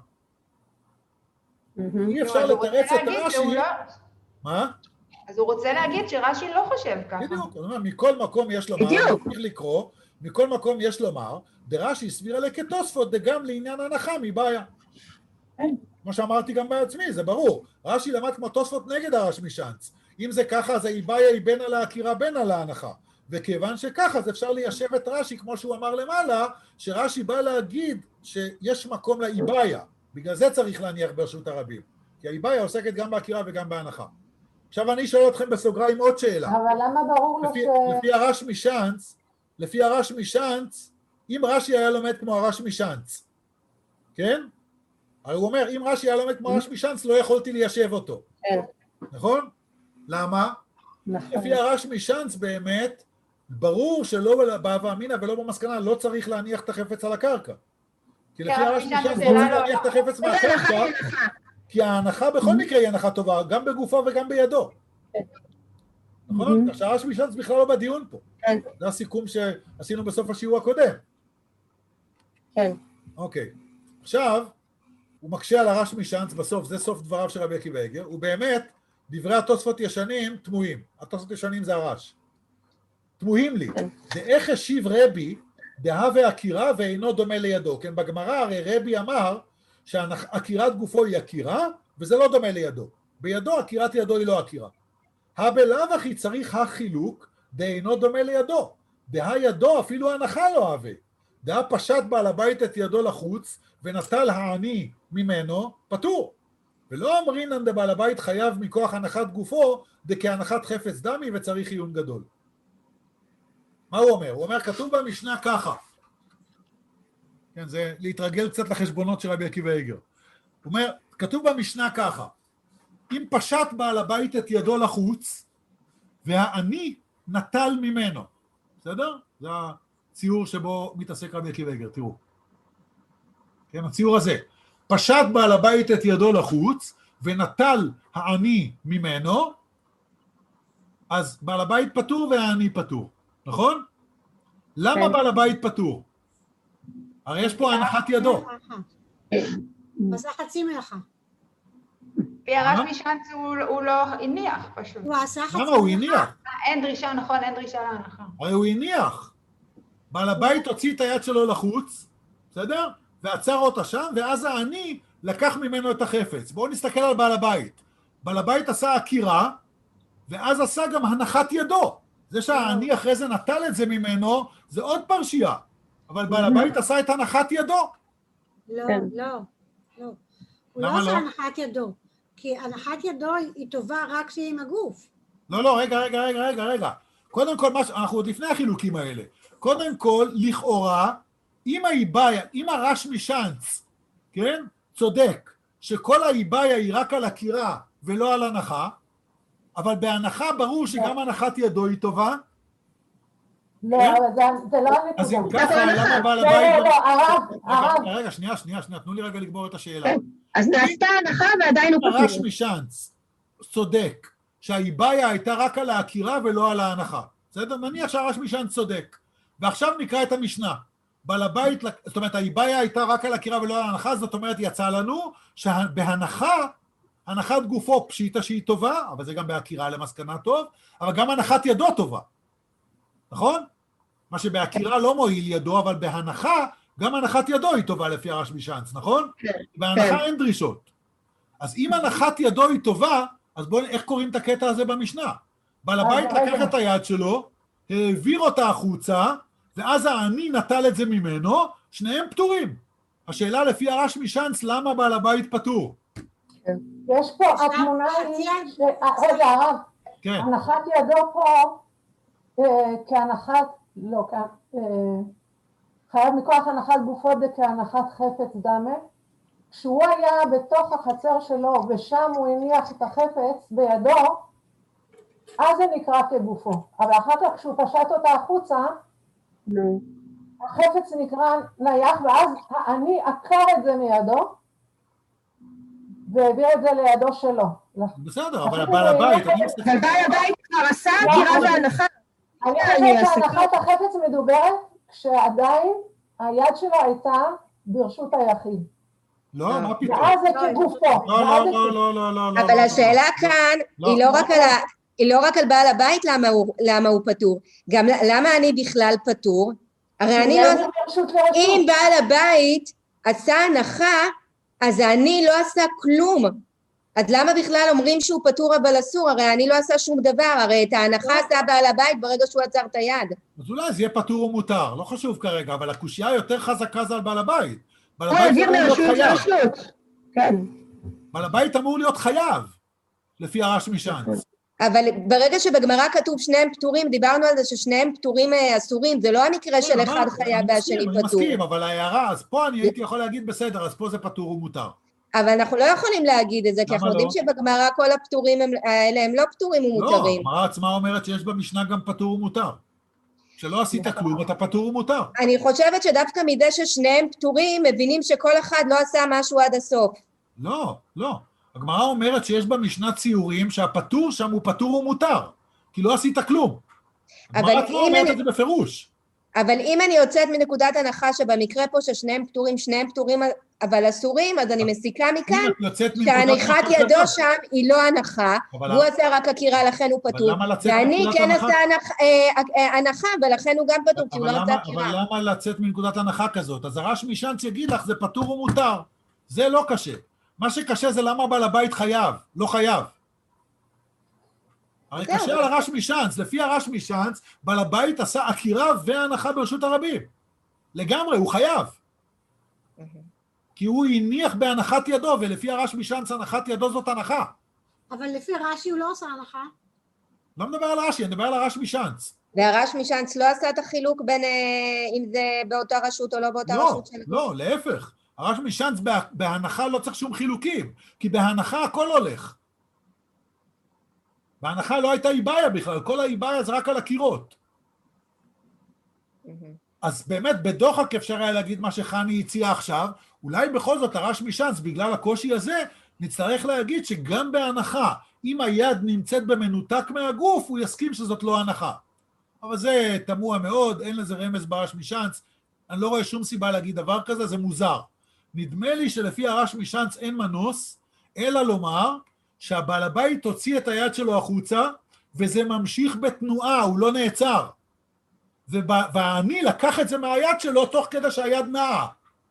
אי אפשר אז הוא רוצה לתרץ את להגיד רש"י. שהוא לא- מה? אז הוא רוצה להגיד שרש"י לא חושב ככה. בדיוק, אני אומר, מכל מקום יש לומר, בדיוק. צריך לקרוא, מכל מקום יש לומר, דרש"י סבירה לכתוספות, דגם לעניין ההנחה מבעיה. כמו שאמרתי גם בעצמי, זה ברור. רש"י למד כמו תוספות נגד הרשמי שאנץ. אם זה ככה, אז האיבעיה היא בין על העקירה בין על ההנחה. וכיוון שככה, אז אפשר ליישב את רש"י, כמו שהוא אמר למעלה, שרש"י בא להגיד שיש מקום לאיבעיה. בגלל זה צריך להניח ברשות הרבים. כי האיבעיה עוסקת גם בעקירה וגם בהנחה. עכשיו אני שואל אתכם בסוגריים עוד שאלה. אבל למה ברור לו לפי, ש... לפי הרשמי שאנץ, לפי הרשמי שאנץ, אם רש"י היה לומד כמו הרשמי שאנץ, כן? הרי הוא אומר, אם רש"י היה לומד כמו הרשמי שאנץ, לא יכולתי ליישב אותו. כן. נכון? למה? נכון. לפי הרשמי שאנץ באמת, ברור שלא בהווה אמינא ולא במסקנה, לא צריך להניח את החפץ על הקרקע. כי לפי הרשמי שאנץ, לא צריך להניח את החפץ מהקרקע, כי ההנחה בכל מקרה היא הנחה טובה, גם בגופו וגם בידו. נכון? עכשיו הרשמי שאנץ בכלל לא בדיון פה. כן. זה הסיכום שעשינו בסוף השיעור הקודם. כן. אוקיי. עכשיו, הוא מקשה על הרשמי שאנץ בסוף, זה סוף דבריו של רבי עקיבא איגר, ובאמת, דברי התוספות ישנים תמוהים. התוספות ישנים זה הרש. תמוהים לי. דאיך השיב רבי, דהווה עקירה ואינו דומה לידו. כן, בגמרא הרי רבי אמר שעקירת גופו היא עקירה, וזה לא דומה לידו. בידו עקירת ידו היא לא עקירה. הבלאו הכי צריך החילוק, דאינו דומה לידו. דה ידו אפילו הנחה לא אהבה. דה פשט בעל הבית את ידו לחוץ, ונטל העני ממנו, פטור. ולא אמרינן דבעל הבית חייב מכוח הנחת גופו, דכהנחת חפץ דמי וצריך עיון גדול. מה הוא אומר? הוא אומר, כתוב במשנה ככה. כן, זה להתרגל קצת לחשבונות של רבי עקיבא איגר. הוא אומר, כתוב במשנה ככה, אם פשט בעל הבית את ידו לחוץ, והעני נטל ממנו. בסדר? זה הציור שבו מתעסק רבי עקיבא איגר, תראו. כן, הציור הזה. פשט בעל הבית את ידו לחוץ, ונטל העני ממנו, אז בעל הבית פטור והעני פטור. נכון? למה כן. בעל הבית פטור? הרי יש פה הנחת ידו. הוא עשה חצי מלאכה. לפי הרשמי שאנץ הוא הוא לא הניח פשוט. הוא עשה חצי למה? הוא מלאכה. הניח. אין דרישה, נכון, אין דרישה להנחה. הרי הוא הניח. בעל הבית הוציא את היד שלו לחוץ, בסדר? ועצר אותה שם, ואז העני לקח ממנו את החפץ. בואו נסתכל על בעל הבית. בעל הבית עשה עקירה, ואז עשה גם הנחת ידו. זה שהעני אחרי זה נטל את זה ממנו, זה עוד פרשייה. אבל בעל הבית עשה את הנחת ידו. לא, כן. לא, לא. הוא למה לא עשה לא? הנחת ידו. כי הנחת ידו היא טובה רק כשהיא עם הגוף. לא, לא, רגע, רגע, רגע, רגע, רגע. קודם כל, מה ש- אנחנו עוד לפני החילוקים האלה. קודם כל, לכאורה, אם האיבעיה, אם הרשמי שאנץ, כן, צודק, שכל האיבעיה היא רק על עקירה ולא על הנחה, אבל בהנחה ברור שגם הנחת ידו היא טובה, לא, כן? אבל זה- זה לא אז אם הנקודה. ככה, למה בעל לא, הבית... לא, לא, הרב, רגע, הרב, רגע, רגע, שנייה, שנייה, שנייה, תנו לי רגע לגמור את השאלה. אז נעשתה הנחה ועדיין הוא פטור. הרשמי שאנץ צודק שהאיבעיה הייתה רק על העקירה ולא על ההנחה. בסדר? נניח שהרשמי שאנץ צודק. ועכשיו נקרא את המשנה. בעל הבית, זאת אומרת, האיבעיה הייתה רק על העקירה ולא על ההנחה, זאת אומרת, יצא לנו שבהנחה, הנחת גופו פשיטה שהיא טובה, אבל זה גם בעקירה למסקנה טוב, אבל גם הנחת ידו טובה. נכון? מה שבעקירה לא מועיל ידו, אבל בהנחה, גם הנחת ידו היא טובה לפי הרשמי שאנץ, נכון? כן. בהנחה אין דרישות. אז אם הנחת ידו היא טובה, אז בואו, איך קוראים את הקטע הזה במשנה? בעל הבית רגע, לקח רגע. את היד שלו, העביר אותה החוצה, ואז העני נטל את זה ממנו, שניהם פטורים. השאלה לפי הרשמי שאנץ, למה בעל הבית פטור? יש פה, התמונה היא, ש- אה, רגע, הרב, כן, הנחת ידו פה, אה, כהנחת, לא, כ- אה, חייב מכוח הנחת גופו כהנחת חפץ דמה, כשהוא היה בתוך החצר שלו ושם הוא הניח את החפץ בידו, אז זה נקרא כגופו. אבל אחר כך כשהוא פשט אותה החוצה, נו. החפץ נקרא נייח, ואז העני עקר את זה מידו, והעביר את זה לידו שלו. בסדר, אבל בעל הבית, אני מסתכל... אבל בעל הבית כבר עשה עקירה והנחה. אני אני חושבת אעשה שהנחת החפץ מדוברת כשעדיין היד שלו הייתה ברשות היחיד. לא, מה פתאום? ואז זה כגופו. לא, ואז לא, זה לא, לא, לא, לא, לא. אבל לא, השאלה לא. כאן לא, היא לא לא. רק על ה- היא לא רק על בעל הבית למה הוא- למה הוא פטור, גם למה אני בכלל פטור? הרי אני לא... זה ברשות לרשות. אם בעל הבית עשה הנחה, אז אני לא עשה כלום. אז למה בכלל אומרים שהוא פטור אבל אסור? הרי אני לא עשה שום דבר, הרי את ההנחה עשה בעל הבית ברגע שהוא עצר את היד. אז אולי זה יהיה פטור ומותר, לא חשוב כרגע, אבל הקושייה יותר חזקה זה על בעל הבית. בעל הוא הבית העביר אמור להיות מרשות חייב. לרשות. כן. בעל הבית אמור להיות חייב, לפי הרש משאנץ. אבל ברגע שבגמרא כתוב שניהם פטורים, דיברנו על זה ששניהם פטורים אה, אסורים, זה לא המקרה של אחד חייב והשני אני פטור. מסכים, אבל ההערה, אז פה אני הייתי יכול להגיד בסדר, אז פה זה פטור ומותר. אבל אנחנו לא יכולים להגיד את זה, כי למה אנחנו יודעים לא? שבגמרא כל הפטורים הם- האלה הם לא פטורים לא, ומותרים. הגמרא עצמה אומרת שיש במשנה גם פטור ומותר. כשלא עשית כלום, אתה פטור ומותר. אני חושבת שדווקא מזה ששניהם פטורים, מבינים שכל אחד לא עשה משהו עד הסוף. לא, לא. הגמרא אומרת שיש במשנה ציורים שהפטור שם הוא פטור ומותר, כי לא עשית כלום. אבל הגמרא עצמה אם אומרת אני- את זה בפירוש. אבל אם אני יוצאת מנקודת הנחה שבמקרה פה ששניהם פטורים, שניהם פטורים אבל אסורים, אז אני מסיקה מכאן אם את יוצאת מנקודת שהנחת הנחה ידו כזאת, שם היא לא הנחה, אבל והוא למה- עשה רק עקירה, לכן הוא פטור, למה לצאת ואני מנקודת כן הנחה? עשה הנח- אה, אה, הנחה, ולכן הוא גם פטור, כי הוא אבל לא עשה למה, עקירה. אבל למה לצאת מנקודת הנחה כזאת? אז הרש משאנץ יגיד לך, זה פטור ומותר. זה לא קשה. מה שקשה זה למה בעל הבית חייב, לא חייב. הרי זהו. קשה על הרש משאנץ. לפי הרש משאנץ, בעל הבית עשה עקירה והנחה ברשות הרבים. לגמרי, הוא חייב. כי הוא הניח בהנחת ידו, ולפי הרש משאנץ הנחת ידו זאת הנחה. אבל לפי רש"י הוא לא עושה הנחה. לא מדבר על רש"י, אני מדבר על הרש משאנץ. והרש משאנץ לא עשה את החילוק בין אה, אם זה באותה רשות או לא באותה לא, רשות של... לא, להפך. הרש משאנץ בה- בהנחה לא צריך שום חילוקים, כי בהנחה הכל הולך. בהנחה לא הייתה איבאיה בכלל, כל האיבאיה זה רק על הקירות. אז באמת בדוחק אפשר היה להגיד מה שחני הציע עכשיו, אולי בכל זאת הרש משאנץ, בגלל הקושי הזה, נצטרך להגיד שגם בהנחה, אם היד נמצאת במנותק מהגוף, הוא יסכים שזאת לא הנחה. אבל זה תמוה מאוד, אין לזה רמז ברש משאנץ, אני לא רואה שום סיבה להגיד דבר כזה, זה מוזר. נדמה לי שלפי הרש משאנץ אין מנוס, אלא לומר שהבעל הבית הוציא את היד שלו החוצה, וזה ממשיך בתנועה, הוא לא נעצר. ואני לקח את זה מהיד שלו תוך כדי שהיד נעה.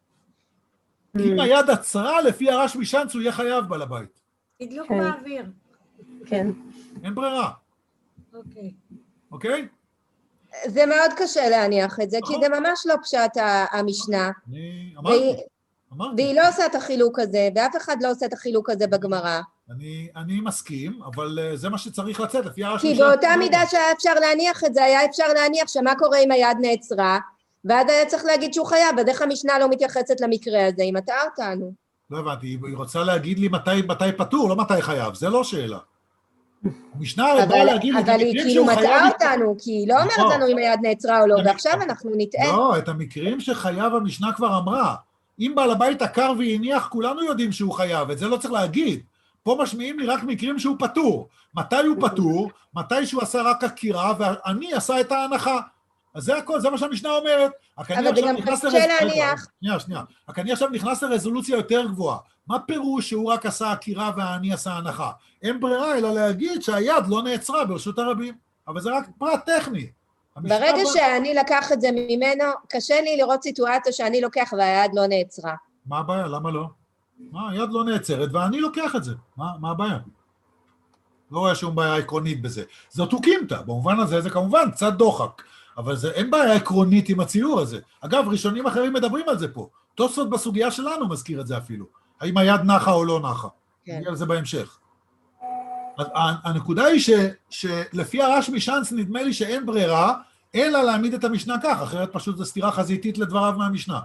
אם היד עצרה, לפי הרש משאנץ הוא יהיה חייב בעל הבית. תדלוק כן. באוויר. כן. אין ברירה, אוקיי. אוקיי? זה מאוד קשה להניח את זה, כי נכון. זה ממש לא פשט ה- המשנה, אני והיא- אמרתי, אמרתי. והיא לא עושה את החילוק הזה, ואף אחד לא עושה את החילוק הזה בגמרא. אני, אני מסכים, אבל uh, זה מה שצריך לצאת, לפי הרש כי משאנץ. באותה לא. מידה שהיה אפשר להניח את זה, היה אפשר להניח שמה קורה אם היד נעצרה, ואז היה צריך להגיד שהוא חייב, אז איך המשנה לא מתייחסת למקרה הזה, היא מטעה אותנו. לא הבנתי, היא רוצה להגיד לי מתי, מתי פטור, לא מתי חייב, זה לא שאלה. המשנה באה אבל, להגיד לי, את אבל היא המקרים כאילו שהוא מטעה חייב- אותנו, כי היא לא אומרת נכון. לנו אם היד נעצרה או לא, אני- ועכשיו אנחנו נטעה. לא, את המקרים שחייב המשנה כבר אמרה. אם בעל הבית עקר והניח, כולנו יודעים שהוא חייב, את זה לא צריך להגיד. פה משמיעים לי רק מקרים שהוא פטור. מתי הוא פטור? מתי שהוא עשה רק עקירה, ואני עשה את ההנחה. אז זה הכל, זה מה שהמשנה אומרת. רק אני אבל זה עכשיו גם נכנס קשה לרז- להניח. רגע, שנייה, שנייה. רק אני עכשיו נכנס לרזולוציה יותר גבוהה. מה פירוש שהוא רק עשה עקירה והאני עשה הנחה? אין ברירה אלא להגיד שהיד לא נעצרה ברשות הרבים. אבל זה רק פרט טכני. המשנה ברגע באה- שאני לקח את זה ממנו, קשה לי לראות סיטואציה שאני לוקח והיד לא נעצרה. מה הבעיה? למה לא? מה, היד לא נעצרת, ואני לוקח את זה. מה, מה הבעיה? לא רואה שום בעיה עקרונית בזה. זאת הוקימתא, במובן הזה זה כמובן קצת דוחק, אבל זה, אין בעיה עקרונית עם הציור הזה. אגב, ראשונים אחרים מדברים על זה פה. תוספות בסוגיה שלנו מזכיר את זה אפילו. האם היד נחה או לא נחה. כן. נגיע לזה בהמשך. אז הנקודה היא ש, שלפי הרש משאנץ נדמה לי שאין ברירה, אלא להעמיד את המשנה כך, אחרת פשוט זו סתירה חזיתית לדבריו מהמשנה.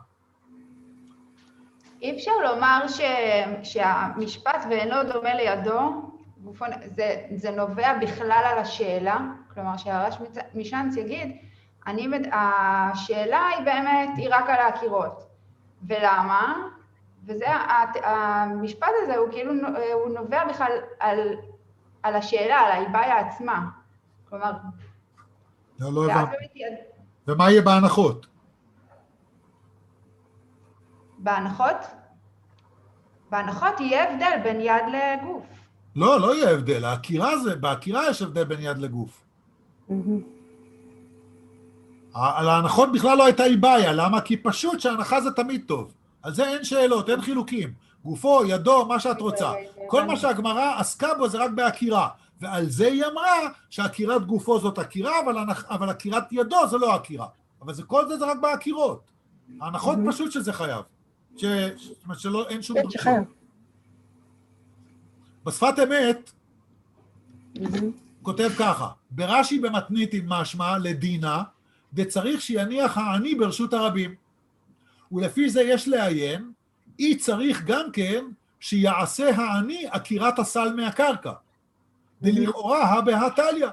אי אפשר לומר ש... שהמשפט ואינו דומה לידו, זה, זה נובע בכלל על השאלה, כלומר שהרש משאנץ יגיד, אני, השאלה היא באמת, היא רק על העקירות. ולמה? וזה, המשפט הזה הוא כאילו, הוא נובע בכלל על, על השאלה, על האיבאיה עצמה. כלומר, לא, לא ואז הבנתי. באמת יד... ומה יהיה בהנחות? בהנחות? בהנחות יהיה הבדל בין יד לגוף. לא, לא יהיה הבדל. העקירה זה, בעקירה יש הבדל בין יד לגוף. על ההנחות בכלל לא הייתה לי בעיה. למה? כי פשוט שההנחה זה תמיד טוב. על זה אין שאלות, אין חילוקים. גופו, ידו, מה שאת רוצה. כל מה שהגמרא עסקה בו זה רק בעקירה. ועל זה היא אמרה שעקירת גופו זאת עקירה, אבל, אבל עקירת ידו זה לא עקירה. אבל זה, כל זה זה רק בעקירות. ההנחות פשוט שזה חייב. ש... זאת אומרת שלא, אין שום דרישות. בשפת אמת, כותב ככה, ברש"י במתנית עם משמע לדינה, דצריך שיניח העני ברשות הרבים. ולפי זה יש לעיין, אי צריך גם כן שיעשה העני עקירת הסל מהקרקע. דלכאורה הא בהא תליא.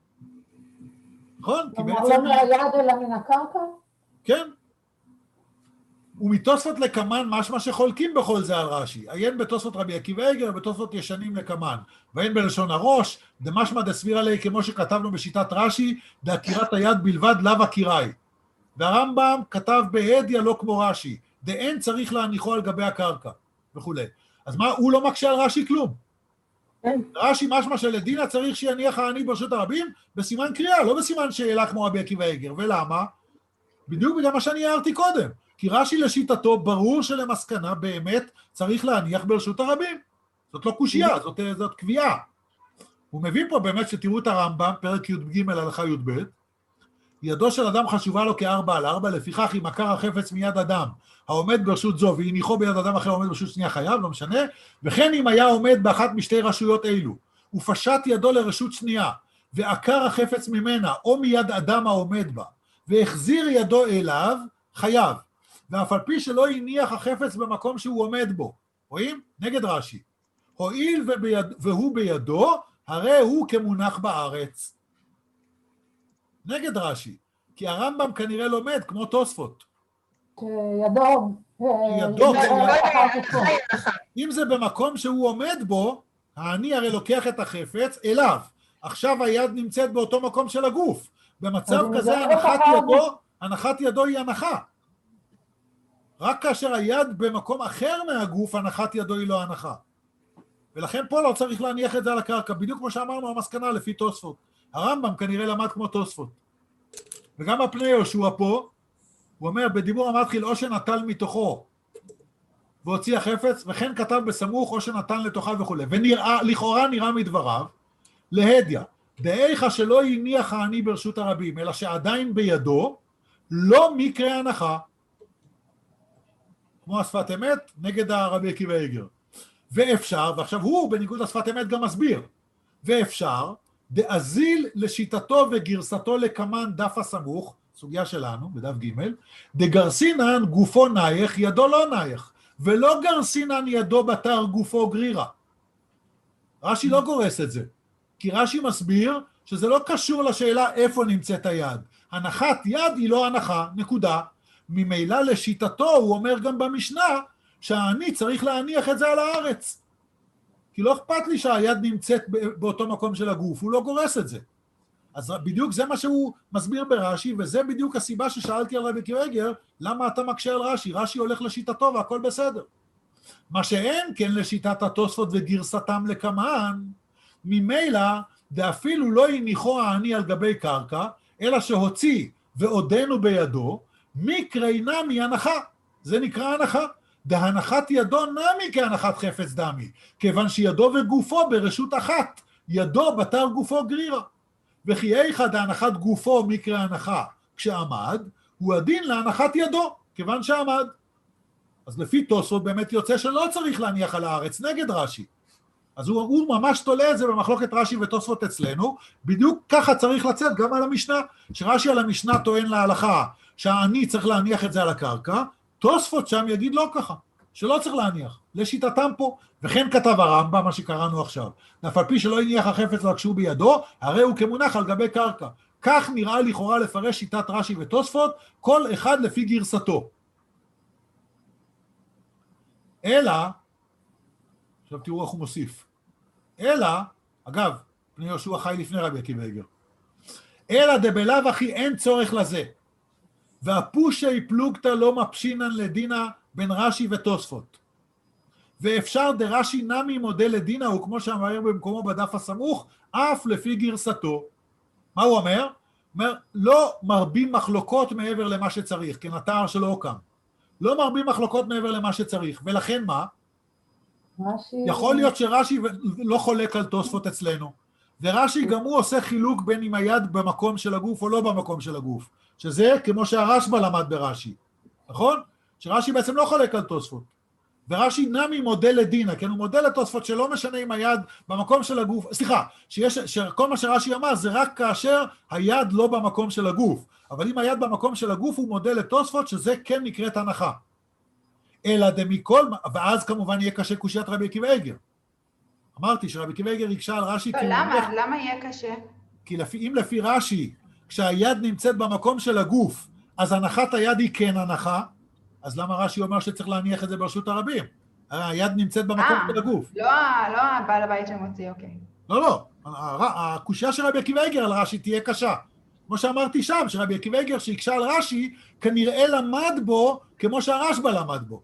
נכון? כלומר, לא מהיד אלא מן הקרקע? כן. ומתוספות לקמן משמע שחולקים בכל זה על רש"י. עיין בתוספות רבי עקיבא איגר ובתוספות ישנים לקמן. ואין בלשון הראש, דמשמע דסביר עלי כמו שכתבנו בשיטת רש"י, דעקירת היד בלבד לאו עקיראי. והרמב"ם כתב בהדיא לא כמו רש"י, דאין צריך להניחו על גבי הקרקע וכו'. אז מה, הוא לא מקשה על רש"י כלום. רש"י משמע שלדינה צריך שיניח העני ברשות הרבים בסימן קריאה, לא בסימן שאלה כמו רבי עקיבא איגר. ולמה? בדיוק בגלל מה שאני הערתי קודם. כי רש"י לשיטתו ברור שלמסקנה באמת צריך להניח ברשות הרבים. זאת לא קושייה, זאת, זאת קביעה. הוא מביא פה באמת שתראו את הרמב"ם, פרק י"ג הלכה י"ב, ידו של אדם חשובה לו כארבע על ארבע, לפיכך אם עקר החפץ מיד אדם העומד ברשות זו והניחו ביד אדם אחר העומד ברשות שנייה חייב, לא משנה, וכן אם היה עומד באחת משתי רשויות אלו, ופשט ידו לרשות שנייה, ועקר החפץ ממנה או מיד אדם העומד בה, והחזיר ידו אליו, חייב. ואף על פי שלא הניח החפץ במקום שהוא עומד בו. רואים? נגד רש"י. הואיל וביד, והוא בידו, הרי הוא כמונח בארץ. נגד רש"י. כי הרמב"ם כנראה לומד כמו תוספות. כידו. ידו. אם זה במקום שהוא עומד בו, העני הרי לוקח את החפץ אליו. עכשיו היד נמצאת באותו מקום של הגוף. במצב כזה הנחת ידו, הנחת ידו היא הנחה. רק כאשר היד במקום אחר מהגוף, הנחת ידו היא לא הנחה. ולכן פה לא צריך להניח את זה על הקרקע, בדיוק כמו שאמרנו, המסקנה לפי תוספות. הרמב"ם כנראה למד כמו תוספות. וגם הפני יהושע פה, הוא אומר, בדיבור המתחיל, או שנטל מתוכו, והוציא החפץ, וכן כתב בסמוך, או שנתן לתוכה וכו'. ולכאורה נראה מדבריו, להדיא, דאיך שלא הניח העני ברשות הרבים, אלא שעדיין בידו, לא מקרה הנחה, כמו השפת אמת, נגד הרבי עקיבא איגר. ואפשר, ועכשיו הוא בניגוד לשפת אמת גם מסביר, ואפשר, דאזיל לשיטתו וגרסתו לקמן דף הסמוך, סוגיה שלנו, בדף ג', דגרסינן גופו נייך, ידו לא נייך, ולא גרסינן ידו בתר גופו גרירה. רש"י לא גורס את זה, כי רש"י מסביר שזה לא קשור לשאלה איפה נמצאת היד. הנחת יד היא לא הנחה, נקודה. ממילא לשיטתו הוא אומר גם במשנה שהעני צריך להניח את זה על הארץ. כי לא אכפת לי שהיד נמצאת באותו מקום של הגוף, הוא לא גורס את זה. אז בדיוק זה מה שהוא מסביר ברש"י, וזה בדיוק הסיבה ששאלתי על רבי עקיבא איגר, למה אתה מקשה על רש"י? רש"י הולך לשיטתו והכל בסדר. מה שאין כן לשיטת התוספות וגרסתם לקמן, ממילא דאפילו לא הניחו העני על גבי קרקע, אלא שהוציא ועודנו בידו, מקרי נמי הנחה, זה נקרא הנחה, דהנחת ידו נמי כהנחת חפץ דמי, כיוון שידו וגופו ברשות אחת, ידו בתר גופו גרירה, וכי איכא דהנחת גופו מקרה הנחה כשעמד, הוא הדין להנחת ידו, כיוון שעמד. אז לפי תוספות באמת יוצא שלא צריך להניח על הארץ, נגד רש"י. אז הוא, הוא ממש תולה את זה במחלוקת רש"י ותוספות אצלנו, בדיוק ככה צריך לצאת גם על המשנה, שרש"י על המשנה טוען להלכה, שהעני צריך להניח את זה על הקרקע, תוספות שם יגיד לא ככה, שלא צריך להניח, לשיטתם פה, וכן כתב הרמב"ם, מה שקראנו עכשיו, אף על פי שלא הניח החפץ רק שהוא בידו, הרי הוא כמונח על גבי קרקע. כך נראה לכאורה לפרש שיטת רש"י ותוספות, כל אחד לפי גרסתו. אלא, עכשיו תראו איך הוא מוסיף, אלא, אגב, פני יהושע חי לפני רבי עקיבא איגר, אלא דבלאו אחי אין צורך לזה, והפושי פלוגתא לא מפשינן לדינה בין רש"י ותוספות. ואפשר דרש"י נמי מודל לדינא, הוא כמו שאמר במקומו בדף הסמוך, אף לפי גרסתו. מה הוא אומר? הוא אומר, לא מרבים מחלוקות מעבר למה שצריך, כן, התואר שלא הוקם. לא מרבים מחלוקות מעבר למה שצריך, ולכן מה? רש"י... יכול להיות שרש"י לא חולק על תוספות אצלנו, ורש"י גם הוא עושה חילוק בין אם היד במקום של הגוף או לא במקום של הגוף, שזה כמו שהרשב"א למד ברש"י, נכון? שרש"י בעצם לא חולק על תוספות. ורש"י נמי מודל לדינא, כן, הוא מודל לתוספות שלא משנה אם היד במקום של הגוף, סליחה, שיש, שכל מה שרש"י אמר זה רק כאשר היד לא במקום של הגוף, אבל אם היד במקום של הגוף הוא מודל לתוספות שזה כן נקראת הנחה. אלא דמכל, ואז כמובן יהיה קשה קושיית רבי עקיבא איגר. אמרתי שרבי עקיבא איגר יקשה על רש"י... לא, למה? למה יהיה קשה? כי לפי, אם לפי רש"י, כשהיד נמצאת במקום של הגוף, אז הנחת היד היא כן הנחה, אז למה רש"י אומר שצריך להניח את זה ברשות הרבים? היד נמצאת במקום של הגוף. לא, לא הבעל הבית שמוציא, אוקיי. לא, לא. הקושייה של רבי עקיבא איגר על רש"י תהיה קשה. כמו שאמרתי שם, שרבי עקיבא איגר שיקשה על רש"י, כנראה למד בו כמו שהרשב"א למד בו.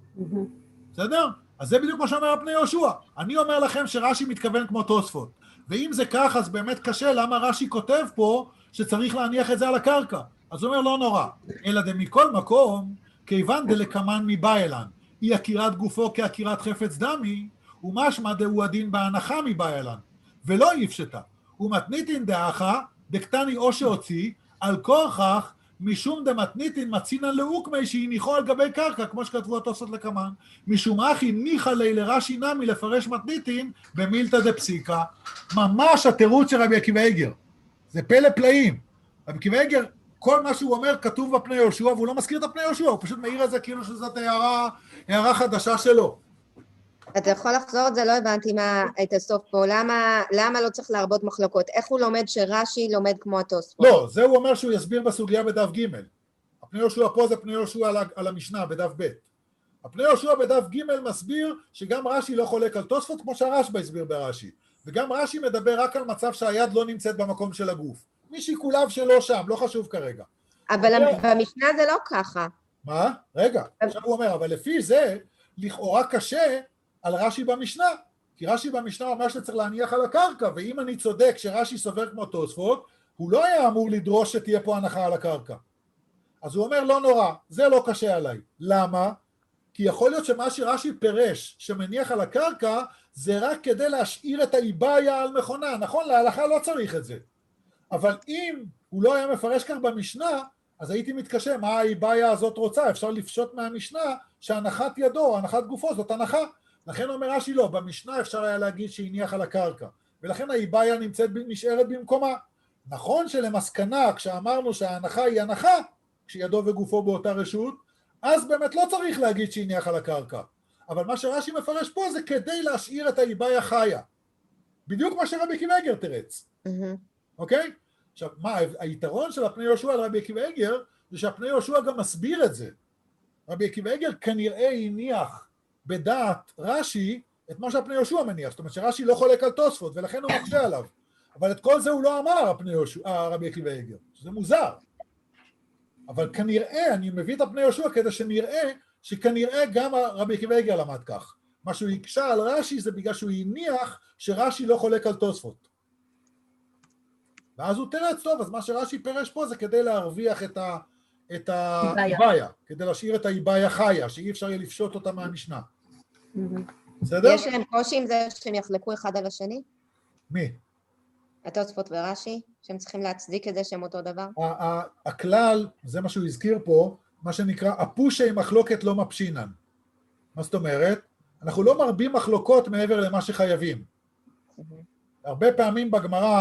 בסדר? אז זה בדיוק מה שאומר על פני יהושע. אני אומר לכם שרש"י מתכוון כמו תוספות. ואם זה כך, אז באמת קשה, למה רש"י כותב פה שצריך להניח את זה על הקרקע? אז הוא אומר, לא נורא. אלא דמכל מקום, כיוון דלקמן מבעלן, אי עקירת גופו כעקירת חפץ דמי, ומשמע דהו הדין בהנחה מבעלן, ולא יפשטה. ומתניתין דאחה, דקטני או שהוציא, על כורכך, משום דמתניתין מצינן לאוקמי שהניחו על גבי קרקע, כמו שכתבו התוספות לקמן, משום אחי ניחא לי לרש"י נמי לפרש מתניתין במילתא דפסיקה. ממש התירוץ של רבי עקיבא איגר. זה פלא פלאים. רבי עקיבא איגר, כל מה שהוא אומר כתוב בפני יהושע, והוא לא מזכיר את הפני יהושע, הוא פשוט מעיר את זה כאילו שזאת הערה, הערה חדשה שלו. אתה יכול לחזור את זה? לא הבנתי מה, את הסוף פה. למה, למה לא צריך להרבות מחלוקות? איך הוא לומד שרש"י לומד כמו התוספות? לא, זה הוא אומר שהוא יסביר בסוגיה בדף ג'. הפני יהושע פה זה פני יהושע על, על המשנה בדף ב'. הפני יהושע בדף ג' מסביר שגם רש"י לא חולק על תוספות כמו שהרשב"א הסביר ברש"י. וגם רש"י מדבר רק על מצב שהיד לא נמצאת במקום של הגוף. משיקוליו שלו שם, לא חשוב כרגע. אבל אומר, במשנה זה לא ככה. מה? רגע, עכשיו הוא אומר, אבל לפי זה לכאורה קשה על רש"י במשנה, כי רש"י במשנה אומר שצריך להניח על הקרקע, ואם אני צודק שרש"י סובר כמו תוספות, הוא לא היה אמור לדרוש שתהיה פה הנחה על הקרקע. אז הוא אומר, לא נורא, זה לא קשה עליי. למה? כי יכול להיות שמה שרש"י פירש שמניח על הקרקע, זה רק כדי להשאיר את האיבעיה על מכונה. נכון, להלכה לא צריך את זה. אבל אם הוא לא היה מפרש כך במשנה, אז הייתי מתקשה, מה האיבעיה הזאת רוצה? אפשר לפשוט מהמשנה שהנחת ידו, הנחת גופו, זאת הנחה. לכן אומר רש"י לא, במשנה אפשר היה להגיד שהניח על הקרקע, ולכן האיבעיה נמצאת, נשארת במקומה. נכון שלמסקנה, כשאמרנו שההנחה היא הנחה, כשידו וגופו באותה רשות, אז באמת לא צריך להגיד שהניח על הקרקע. אבל מה שרש"י מפרש פה זה כדי להשאיר את האיבעיה חיה. בדיוק מה שרבי עקיבא איגר תרץ. אוקיי? עכשיו, מה, היתרון של הפני יהושע על רבי עקיבא איגר, זה שהפני יהושע גם מסביר את זה. רבי עקיבא איגר כנראה הניח בדעת רש"י את מה שהפני יהושע מניח, זאת אומרת שרש"י לא חולק על תוספות, ולכן הוא מקשה עליו. אבל את כל זה הוא לא אמר, הפני יהושע, רבי עקיבא איגר, שזה מוזר. אבל כנראה, אני מביא את הפני יהושע כדי שנראה, שכנראה גם רבי עקיבא איגר למד כך. מה שהוא הקשה על רש"י זה בגלל שהוא הניח שרש"י לא חולק על תוספות. ואז הוא תרץ, טוב, אז מה שרש"י פירש פה זה כדי להרוויח את ה... את האיבעיה, כדי להשאיר את האיבעיה חיה, שאי אפשר יהיה לפשוט אותה מהמשנה. בסדר? יש להם קושי עם זה שהם יחלקו אחד על השני? מי? התוספות ורש"י, שהם צריכים להצדיק את זה שהם אותו דבר? הכלל, זה מה שהוא הזכיר פה, מה שנקרא, הפושי מחלוקת לא מפשינן. מה זאת אומרת? אנחנו לא מרבים מחלוקות מעבר למה שחייבים. הרבה פעמים בגמרא,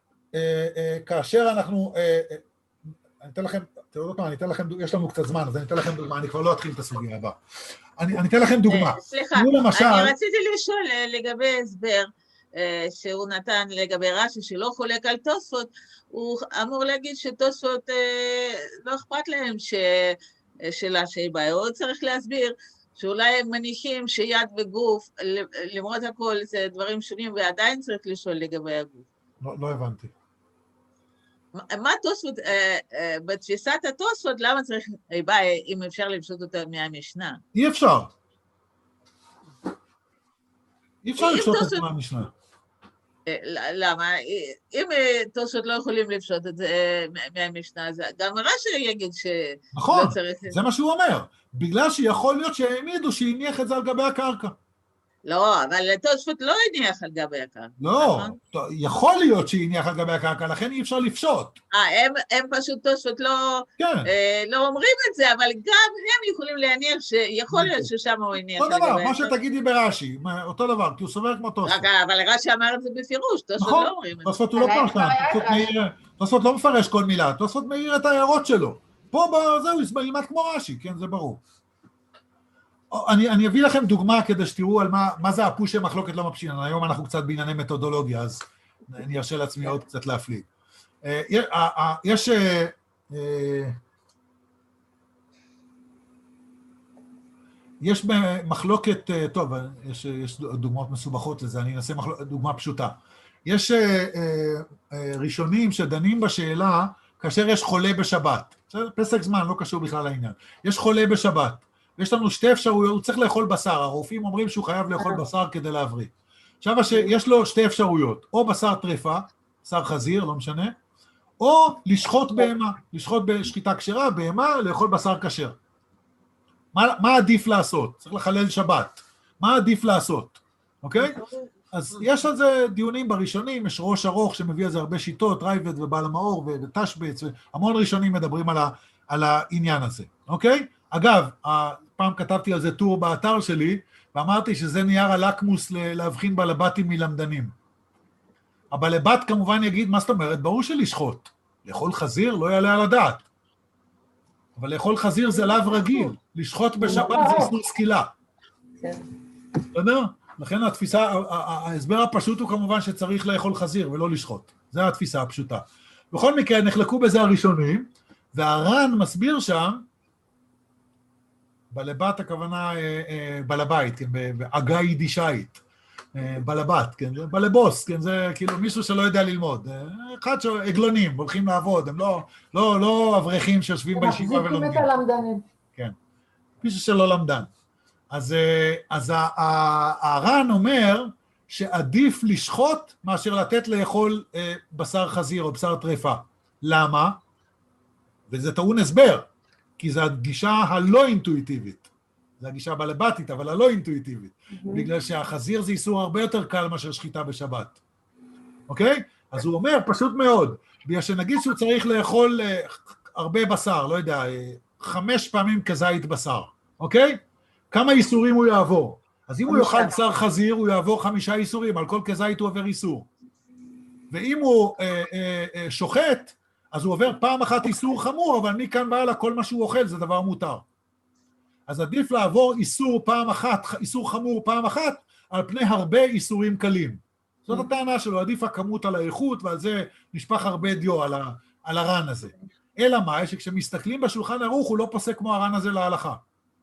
כאשר אנחנו, אני אתן לכם, תראו אותם, אני אתן לכם, יש לנו קצת זמן, אז אני אתן לכם דוגמה, אני כבר לא אתחיל את הסוגיה הבאה. אני, אני אתן לכם דוגמה. סליחה, למשל... אני רציתי לשאול לגבי הסבר שהוא נתן לגבי רש"י, שלא חולק על תוספות, הוא אמור להגיד שתוספות לא אכפת להם שאלה שהיא בעיה, הוא צריך להסביר שאולי הם מניחים שיד וגוף, למרות הכל זה דברים שונים, ועדיין צריך לשאול לגבי הגוף. לא, לא הבנתי. מה תוספות, בתפיסת התוספות, למה צריך ריבה אם אפשר לפשוט אותה מהמשנה? אי אפשר. אי אפשר לפשוט את זה מהמשנה. למה? אם תוספות לא יכולים לפשוט את זה מהמשנה, גם רש"י יגיד שלא נכון, צריך... זה מה שהוא אומר. בגלל שיכול להיות שהעמידו שהניח את זה על גבי הקרקע. לא, אבל תוספות לא הניח על גבי הקרקע. לא, יכול להיות שהניח על גבי הקרקע, לכן אי אפשר לפשוט. אה, הם פשוט תוספות לא אומרים את זה, אבל גם הם יכולים להניח שיכול להיות ששם הוא הניח על גבי הקרקע. אותו דבר, מה שתגידי ברש"י, אותו דבר, כי הוא סובר כמו תוספות. אבל רש"י אמר את זה בפירוש, תוספות לא אומרים את זה. תוספות הוא לא פרשן, תוספות לא מפרש כל מילה, תוספות מעיר את ההערות שלו. פה זהו, ילמד כמו רש"י, כן, זה ברור. אני, אני אביא לכם דוגמה כדי שתראו על מה, מה זה הפוש המחלוקת לא מפשינן. היום אנחנו קצת בענייני מתודולוגיה, אז אני ארשה לעצמי עוד קצת להפליג. יש, יש מחלוקת, טוב, יש, יש דוגמאות מסובכות לזה, אני אנסה מחלוק, דוגמה פשוטה. יש ראשונים שדנים בשאלה כאשר יש חולה בשבת. פסק זמן, לא קשור בכלל לעניין. יש חולה בשבת. יש לנו שתי אפשרויות, הוא צריך לאכול בשר, הרופאים אומרים שהוא חייב לאכול בשר כדי להבריא. עכשיו יש לו שתי אפשרויות, או בשר טרפה, בשר חזיר, לא משנה, או לשחוט בהמה, לשחוט בשחיטה כשרה, בהמה, לאכול בשר כשר. מה, מה עדיף לעשות? צריך לחלל שבת. מה עדיף לעשות? אוקיי? אז יש על זה דיונים בראשונים, יש ראש ארוך שמביא על זה הרבה שיטות, רייבד ובעל המאור ותשבץ, המון ראשונים מדברים על, ה, על העניין הזה, אוקיי? אגב, פעם כתבתי על זה טור באתר שלי, ואמרתי שזה נייר הלקמוס להבחין בלבטים מלמדנים. הבלבט כמובן יגיד, מה זאת אומרת? ברור שלשחוט. לאכול חזיר לא יעלה על הדעת. אבל לאכול חזיר זה לאו רגיל. לשחוט בשבת זה איסור סקילה. בסדר? לכן התפיסה, ההסבר הפשוט הוא כמובן שצריך לאכול חזיר ולא לשחוט. זו התפיסה הפשוטה. בכל מקרה, נחלקו בזה הראשונים, והר"ן מסביר שם, בלבת הכוונה בלבית, בעגה יידישאית, בלבת, כן, בלבוס, כן, זה כאילו מישהו שלא יודע ללמוד, אחד שעגלונים, הולכים לעבוד, הם לא, לא, לא אברכים שיושבים בישיבה ולומדים. מחזיקים את הלמדנים. כן, מישהו שלא למדן. אז, אז הר"ן אומר שעדיף לשחוט מאשר לתת לאכול בשר חזיר או בשר טרפה. למה? וזה טעון הסבר. כי זו הגישה הלא אינטואיטיבית. זו הגישה בלבטית, אבל הלא אינטואיטיבית. בגלל שהחזיר זה איסור הרבה יותר קל מאשר שחיטה בשבת. אוקיי? אז הוא אומר, פשוט מאוד, בגלל שנגיד שהוא צריך לאכול הרבה בשר, לא יודע, חמש פעמים כזית בשר, אוקיי? כמה איסורים הוא יעבור? אז אם הוא יאכל בשר חזיר, הוא יעבור חמישה איסורים, על כל כזית הוא עובר איסור. ואם הוא אה, אה, אה, שוחט, אז הוא עובר פעם אחת איסור חמור, אבל מכאן והלאה כל מה שהוא אוכל זה דבר מותר. אז עדיף לעבור איסור פעם אחת, איסור חמור פעם אחת, על פני הרבה איסורים קלים. זאת הטענה שלו, עדיף הכמות על האיכות, ועל זה נשפך הרבה דיו על, ה, על הר"ן הזה. אלא מה, שכשמסתכלים בשולחן ערוך, הוא לא פוסק כמו הר"ן הזה להלכה.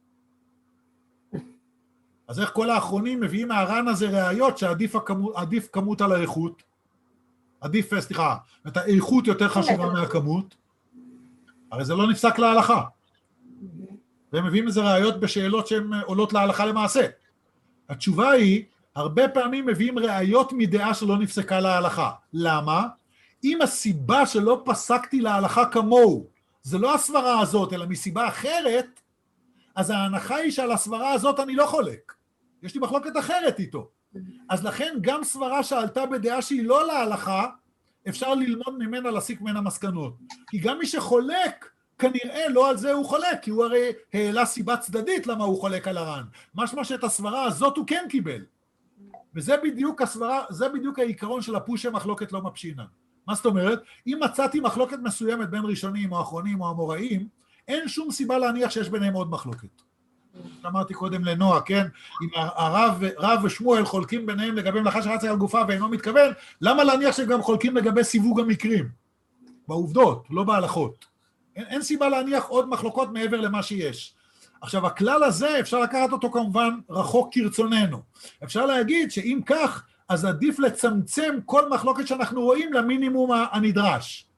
אז איך כל האחרונים מביאים מהר"ן הזה ראיות שעדיף הכמות, עדיף כמות על האיכות, עדיף, סליחה, את האיכות יותר חשובה מהכמות, הרי זה לא נפסק להלכה. והם מביאים איזה ראיות בשאלות שהן עולות להלכה למעשה. התשובה היא, הרבה פעמים מביאים ראיות מדעה שלא נפסקה להלכה. למה? אם הסיבה שלא פסקתי להלכה כמוהו, זה לא הסברה הזאת, אלא מסיבה אחרת, אז ההנחה היא שעל הסברה הזאת אני לא חולק. יש לי מחלוקת אחרת איתו. אז לכן גם סברה שעלתה בדעה שהיא לא להלכה, אפשר ללמוד ממנה, להסיק ממנה מסקנות. כי גם מי שחולק, כנראה לא על זה הוא חולק, כי הוא הרי העלה סיבה צדדית למה הוא חולק על הר"ן. משמע שאת הסברה הזאת הוא כן קיבל. וזה בדיוק הסברה, זה בדיוק העיקרון של הפוש המחלוקת לא מפשינן. מה זאת אומרת? אם מצאתי מחלוקת מסוימת בין ראשונים או אחרונים או אמוראים, אין שום סיבה להניח שיש ביניהם עוד מחלוקת. אמרתי קודם לנועה, כן? אם הרב, רב ושמואל חולקים ביניהם לגבי מלאכה שרצה על גופה ואינו מתכוון, למה להניח שגם חולקים לגבי סיווג המקרים? בעובדות, לא בהלכות. אין, אין סיבה להניח עוד מחלוקות מעבר למה שיש. עכשיו, הכלל הזה אפשר לקחת אותו כמובן רחוק כרצוננו. אפשר להגיד שאם כך, אז עדיף לצמצם כל מחלוקת שאנחנו רואים למינימום הנדרש.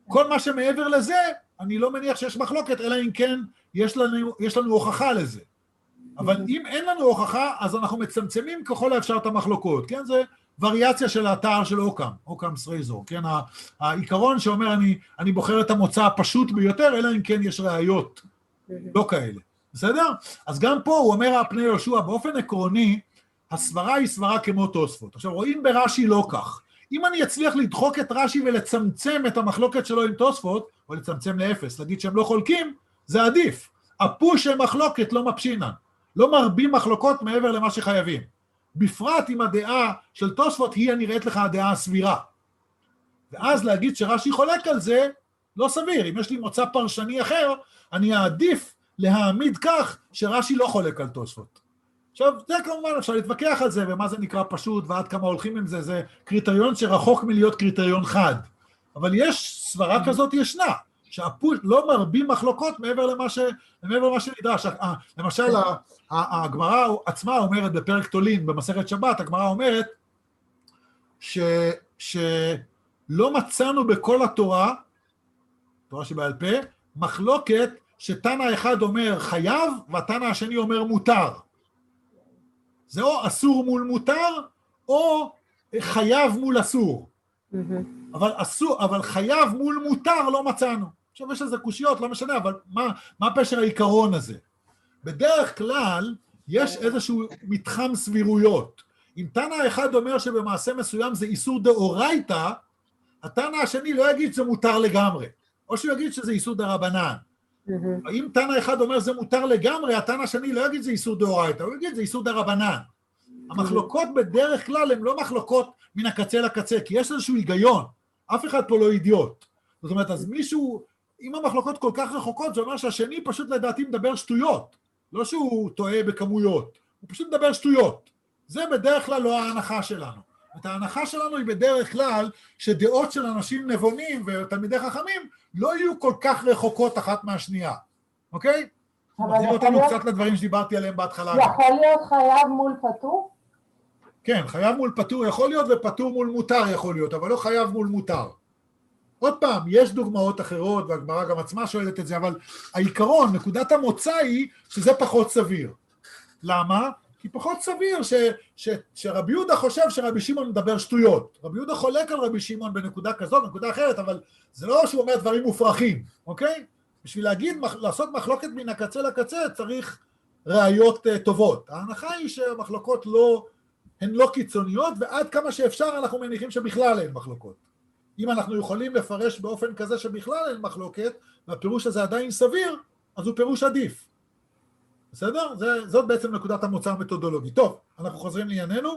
כל מה שמעבר לזה, אני לא מניח שיש מחלוקת, אלא אם כן יש לנו, יש לנו הוכחה לזה. אבל אם אין לנו הוכחה, אז אנחנו מצמצמים ככל האפשר את המחלוקות, כן? זה וריאציה של האתר של אוקם, אוקם סרייזור, כן? העיקרון שאומר, אני, אני בוחר את המוצא הפשוט ביותר, אלא אם כן יש ראיות, לא כאלה. בסדר? אז גם פה הוא אומר הפני יהושע, באופן עקרוני, הסברה היא סברה כמו תוספות. עכשיו, רואים ברש"י לא כך. אם אני אצליח לדחוק את רש"י ולצמצם את המחלוקת שלו עם תוספות, או לצמצם לאפס, להגיד שהם לא חולקים, זה עדיף. הפוש של מחלוקת לא מפשינן. לא מרבים מחלוקות מעבר למה שחייבים. בפרט אם הדעה של תוספות היא הנראית לך הדעה הסבירה. ואז להגיד שרש"י חולק על זה, לא סביר. אם יש לי מוצא פרשני אחר, אני אעדיף להעמיד כך שרש"י לא חולק על תוספות. עכשיו, זה כמובן אפשר להתווכח על זה, ומה זה נקרא פשוט, ועד כמה הולכים עם זה, זה קריטריון שרחוק מלהיות קריטריון חד. אבל יש סברה כזאת ישנה, שהפוש לא מרבים מחלוקות מעבר למה, ש, מעבר למה שנדרש. למשל, הגמרא עצמה אומרת בפרק תולין, במסכת שבת, הגמרא אומרת ש, שלא מצאנו בכל התורה, תורה שבעל פה, מחלוקת שתנא אחד אומר חייב, והתנא השני אומר מותר. זה או אסור מול מותר, או חייב מול אסור. אבל אסור, אבל חייב מול מותר לא מצאנו. עכשיו יש לזה קושיות, לא משנה, אבל מה, מה פשר העיקרון הזה? בדרך כלל יש איזשהו מתחם סבירויות. אם תנא אחד אומר שבמעשה מסוים זה איסור דאורייתא, התנא השני לא יגיד שזה מותר לגמרי, או שהוא יגיד שזה איסור דרבנן. אם תנא אחד אומר זה מותר לגמרי, התנא השני לא יגיד זה איסור דאורייתא, הוא יגיד זה איסור דרבנן. המחלוקות בדרך כלל הן לא מחלוקות מן הקצה לקצה, כי יש איזשהו היגיון, אף אחד פה לא אידיוט. זאת אומרת, אז מישהו, אם המחלוקות כל כך רחוקות, זה אומר שהשני פשוט לדעתי מדבר שטויות, לא שהוא טועה בכמויות, הוא פשוט מדבר שטויות. זה בדרך כלל לא ההנחה שלנו. את ההנחה שלנו היא בדרך כלל שדעות של אנשים נבונים ותלמידי חכמים לא יהיו כל כך רחוקות אחת מהשנייה, אוקיי? מחזיר אותנו להיות... קצת לדברים שדיברתי עליהם בהתחלה. יכול להיות חייב מול פטור? כן, חייב מול פטור יכול להיות ופטור מול מותר יכול להיות, אבל לא חייב מול מותר. עוד פעם, יש דוגמאות אחרות והגמרא גם עצמה שואלת את זה, אבל העיקרון, נקודת המוצא היא שזה פחות סביר. למה? כי פחות סביר ש, ש, שרבי יהודה חושב שרבי שמעון מדבר שטויות. רבי יהודה חולק על רבי שמעון בנקודה כזאת, בנקודה אחרת, אבל זה לא שהוא אומר דברים מופרכים, אוקיי? בשביל להגיד, לעשות מחלוקת מן הקצה לקצה, צריך ראיות טובות. ההנחה היא שהמחלוקות לא, הן לא קיצוניות, ועד כמה שאפשר אנחנו מניחים שבכלל אין מחלוקות. אם אנחנו יכולים לפרש באופן כזה שבכלל אין מחלוקת, והפירוש הזה עדיין סביר, אז הוא פירוש עדיף. בסדר? זה, זאת בעצם נקודת המוצא המתודולוגית. טוב, אנחנו חוזרים לענייננו.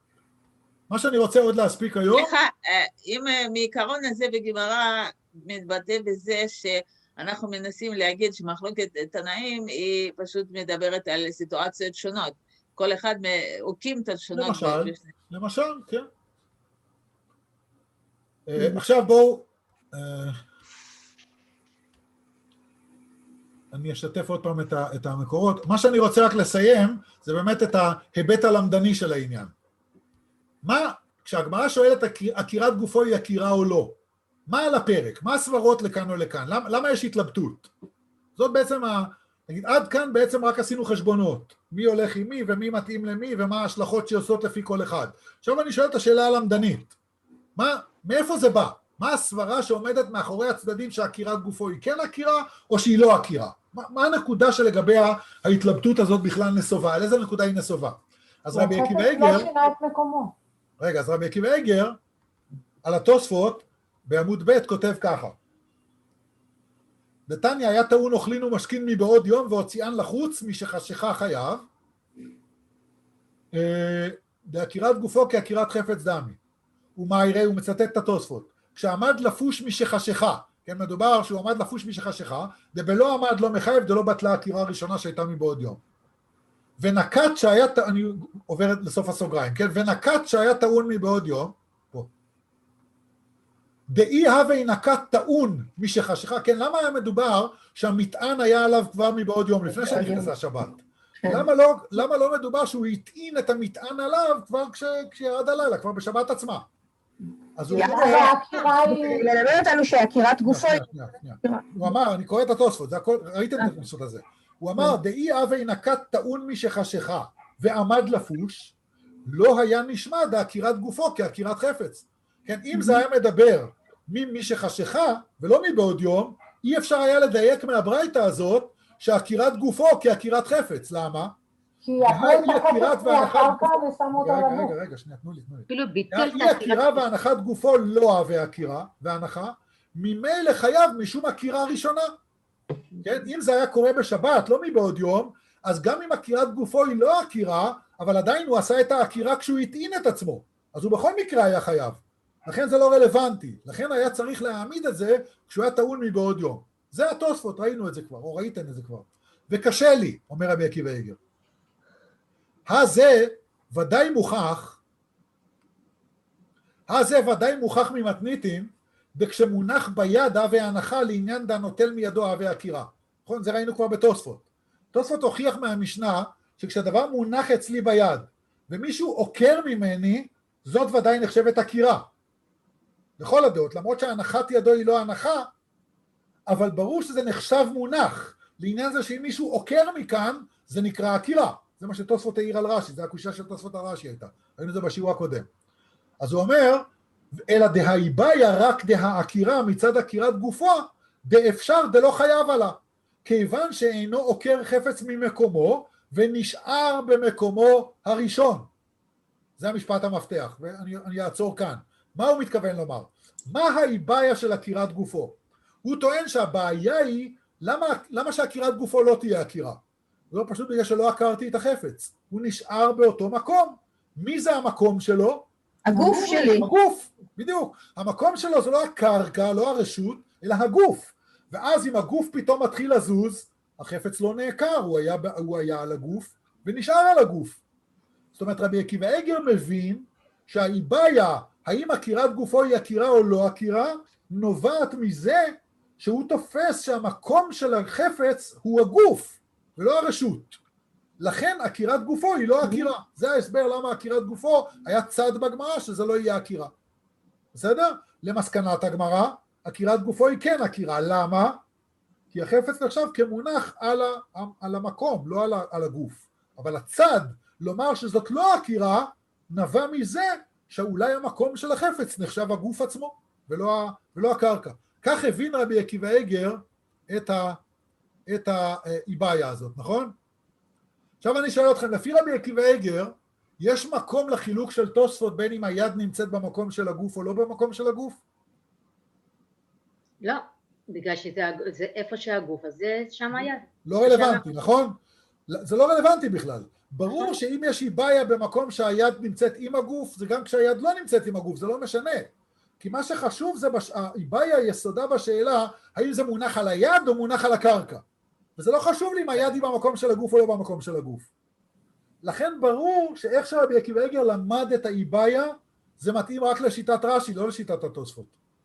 מה שאני רוצה עוד להספיק היום... סליחה, אם מעיקרון הזה בגמרא מתבטא בזה שאנחנו מנסים להגיד שמחלוקת תנאים היא פשוט מדברת על סיטואציות שונות. כל אחד עוקים את השונות. למשל, למשל, כן. עכשיו בואו... אני אשתף עוד פעם את המקורות. מה שאני רוצה רק לסיים, זה באמת את ההיבט הלמדני של העניין. מה, כשהגמרא שואלת עקירת גופו היא עקירה או לא, מה על הפרק? מה הסברות לכאן או לכאן? למה, למה יש התלבטות? זאת בעצם, ה, נגיד, עד כאן בעצם רק עשינו חשבונות. מי הולך עם מי ומי מתאים למי ומה ההשלכות שעושות לפי כל אחד. עכשיו אני שואל את השאלה הלמדנית. מה, מאיפה זה בא? מה הסברה שעומדת מאחורי הצדדים שעקירת גופו היא כן עקירה או שהיא לא עקירה? מה, מה הנקודה שלגבי ההתלבטות הזאת בכלל נסובה? על איזה נקודה היא נסובה? אז רבי עקיבא איגר... רגע, אז רבי עקיבא איגר על התוספות בעמוד ב' כותב ככה. דתניא היה טעון אוכלין ומשכין מבעוד יום והוציאן לחוץ משחשיכה חייו. בעקירת גופו כעקירת חפץ דמי. ומה יראה? הוא מצטט את התוספות. כשעמד לפוש משחשיכה, כן, מדובר שהוא עמד לפוש משחשיכה, דבלא עמד לא מחייב, דלא בטלה העקירה הראשונה שהייתה מבעוד יום. ונקט שהיה, אני עובר לסוף הסוגריים, כן, ונקט שהיה טעון מבעוד יום, פה. דאי הווי נקט טעון משחשיכה, כן, למה היה מדובר שהמטען היה עליו כבר מבעוד יום, לפני שנכנס השבת? למה לא, למה לא מדובר שהוא הטעין את המטען עליו כבר כש, כשירד הלילה, כבר בשבת עצמה? אז הוא אבל העקירה היא... ללמד אותנו שעקירת גופו... שנייה, שנייה, שנייה. הוא אמר, אני קורא את התוספות, זה הכל, ראיתם את התוספות הזה. הוא אמר, דאי אבי נקט טעון משחשיכה ועמד לפוש, לא היה נשמע דעקירת גופו כעקירת חפץ. כן, אם זה היה מדבר ממי שחשיכה, ולא מבעוד יום, אי אפשר היה לדייק מהברייתא הזאת שעקירת גופו כעקירת חפץ. למה? כי אחרי החפץ מהקרקע ושמו אותו רגע, לגוף. רגע, רגע, שנייה, תנו לי, תנו לי. אפילו ביטל את אי עקירה והנחת גופו לא אהבה עקירה והנחה, ממילא חייב משום עקירה ראשונה. כן? אם זה היה קורה בשבת, לא מבעוד יום, אז גם אם עקירת גופו היא לא עקירה, אבל עדיין הוא עשה את העקירה כשהוא הטעין את עצמו. אז הוא בכל מקרה היה חייב. לכן זה לא רלוונטי. לכן היה צריך להעמיד את זה כשהוא היה טעון מבעוד יום. זה התוספות, ראינו את זה כבר, או ראיתם את זה כבר. וקשה לי, אומר רבי עקיבא איגר. הזה ודאי מוכח, הזה ודאי מוכח ממתניתים, וכשמונח ביד הווה הנחה לעניין דנוטל מידו הווה עקירה. נכון? זה ראינו כבר בתוספות. תוספות הוכיח מהמשנה שכשהדבר מונח אצלי ביד, ומישהו עוקר ממני, זאת ודאי נחשבת עקירה. לכל הדעות, למרות שהנחת ידו היא לא הנחה, אבל ברור שזה נחשב מונח. לעניין זה שאם מישהו עוקר מכאן, זה נקרא עקירה. זה מה שתוספות העיר על רש"י, זה הקושייה של תוספות על רש"י הייתה. ראינו את זה בשיעור הקודם. אז הוא אומר, אלא דהאיבאיה רק דהעקירה מצד עקירת גופו, דאפשר דלא חייב עלה. כיוון שאינו עוקר חפץ ממקומו, ונשאר במקומו הראשון. זה המשפט המפתח, ואני אני אעצור כאן. מה הוא מתכוון לומר? מה האיבאיה של עקירת גופו? הוא טוען שהבעיה היא, למה, למה שעקירת גופו לא תהיה עקירה? זה לא פשוט בגלל שלא עקרתי את החפץ. הוא נשאר באותו מקום. מי זה המקום שלו? הגוף שלי. הגוף, בדיוק. המקום שלו זה לא הקרקע, לא הרשות, אלא הגוף. ואז אם הגוף פתאום מתחיל לזוז, החפץ לא נעקר, הוא היה, הוא היה על הגוף, ונשאר על הגוף. זאת אומרת, רבי עקיבא איגר מבין שהאיבאיה, האם עקירת גופו היא עקירה או לא עקירה, נובעת מזה שהוא תופס שהמקום של החפץ הוא הגוף, ולא הרשות. לכן עקירת גופו היא לא עקירה. זה ההסבר למה עקירת גופו היה צד בגמרא, שזה לא יהיה עקירה. בסדר? למסקנת הגמרא, עקירת גופו היא כן עקירה. למה? כי החפץ נחשב כמונח על, ה, על המקום, לא על, ה, על הגוף. אבל הצד, לומר שזאת לא עקירה, נבע מזה שאולי המקום של החפץ נחשב הגוף עצמו, ולא, ולא הקרקע. כך הבין רבי עקיבא איגר את, ה, את האיבאיה הזאת, נכון? עכשיו אני שואל אתכם, לפי רבי עקיבא איגר, יש מקום לחילוק של תוספות בין אם היד נמצאת במקום של הגוף או לא במקום של הגוף? לא, בגלל שזה זה איפה שהגוף, אז זה שם היד. לא רלוונטי, נכון? זה לא רלוונטי בכלל. ברור שאם יש איבאיה במקום שהיד נמצאת עם הגוף, זה גם כשהיד לא נמצאת עם הגוף, זה לא משנה. כי מה שחשוב זה, האיבאיה יסודה בשאלה, האם זה מונח על היד או מונח על הקרקע. וזה לא חשוב לי אם היד היא במקום של הגוף או לא במקום של הגוף. לכן ברור שאיך שרבי עקיבא איגר למד את האיבאיה, זה מתאים רק לשיטת רש"י, לא לשיטת התוספות.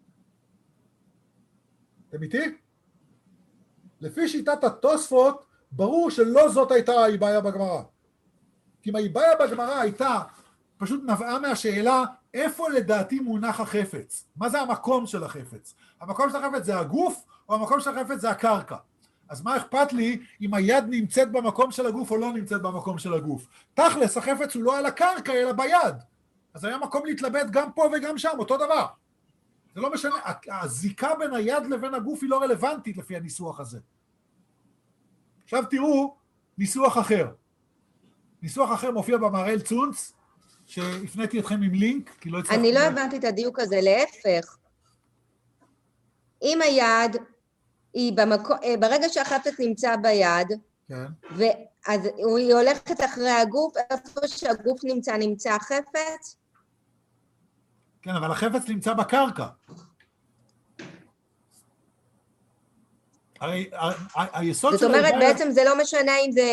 אתם איתי? לפי שיטת התוספות, ברור שלא זאת הייתה האיבאיה בגמרא. כי אם האיבאיה בגמרא הייתה, פשוט נבעה מהשאלה, איפה לדעתי מונח החפץ? מה זה המקום של החפץ? המקום של החפץ זה הגוף, או המקום של החפץ זה הקרקע? אז מה אכפת לי אם היד נמצאת במקום של הגוף או לא נמצאת במקום של הגוף? תכלס, החפץ הוא לא על הקרקע, אלא ביד. אז היה מקום להתלבט גם פה וגם שם, אותו דבר. זה לא משנה, הזיקה בין היד לבין הגוף היא לא רלוונטית לפי הניסוח הזה. עכשיו תראו ניסוח אחר. ניסוח אחר מופיע במהר"ל צונץ, שהפניתי אתכם עם לינק, כי לא הצלחתי... אני לא הבנתי את הדיוק הזה, להפך. אם היד היא במקום, ברגע שהחפץ נמצא ביד, כן. ואז היא הולכת אחרי הגוף, איפה שהגוף נמצא, נמצא החפץ? כן, אבל החפץ נמצא בקרקע. הרי היסוד של... זאת אומרת, בעצם זה לא משנה אם זה...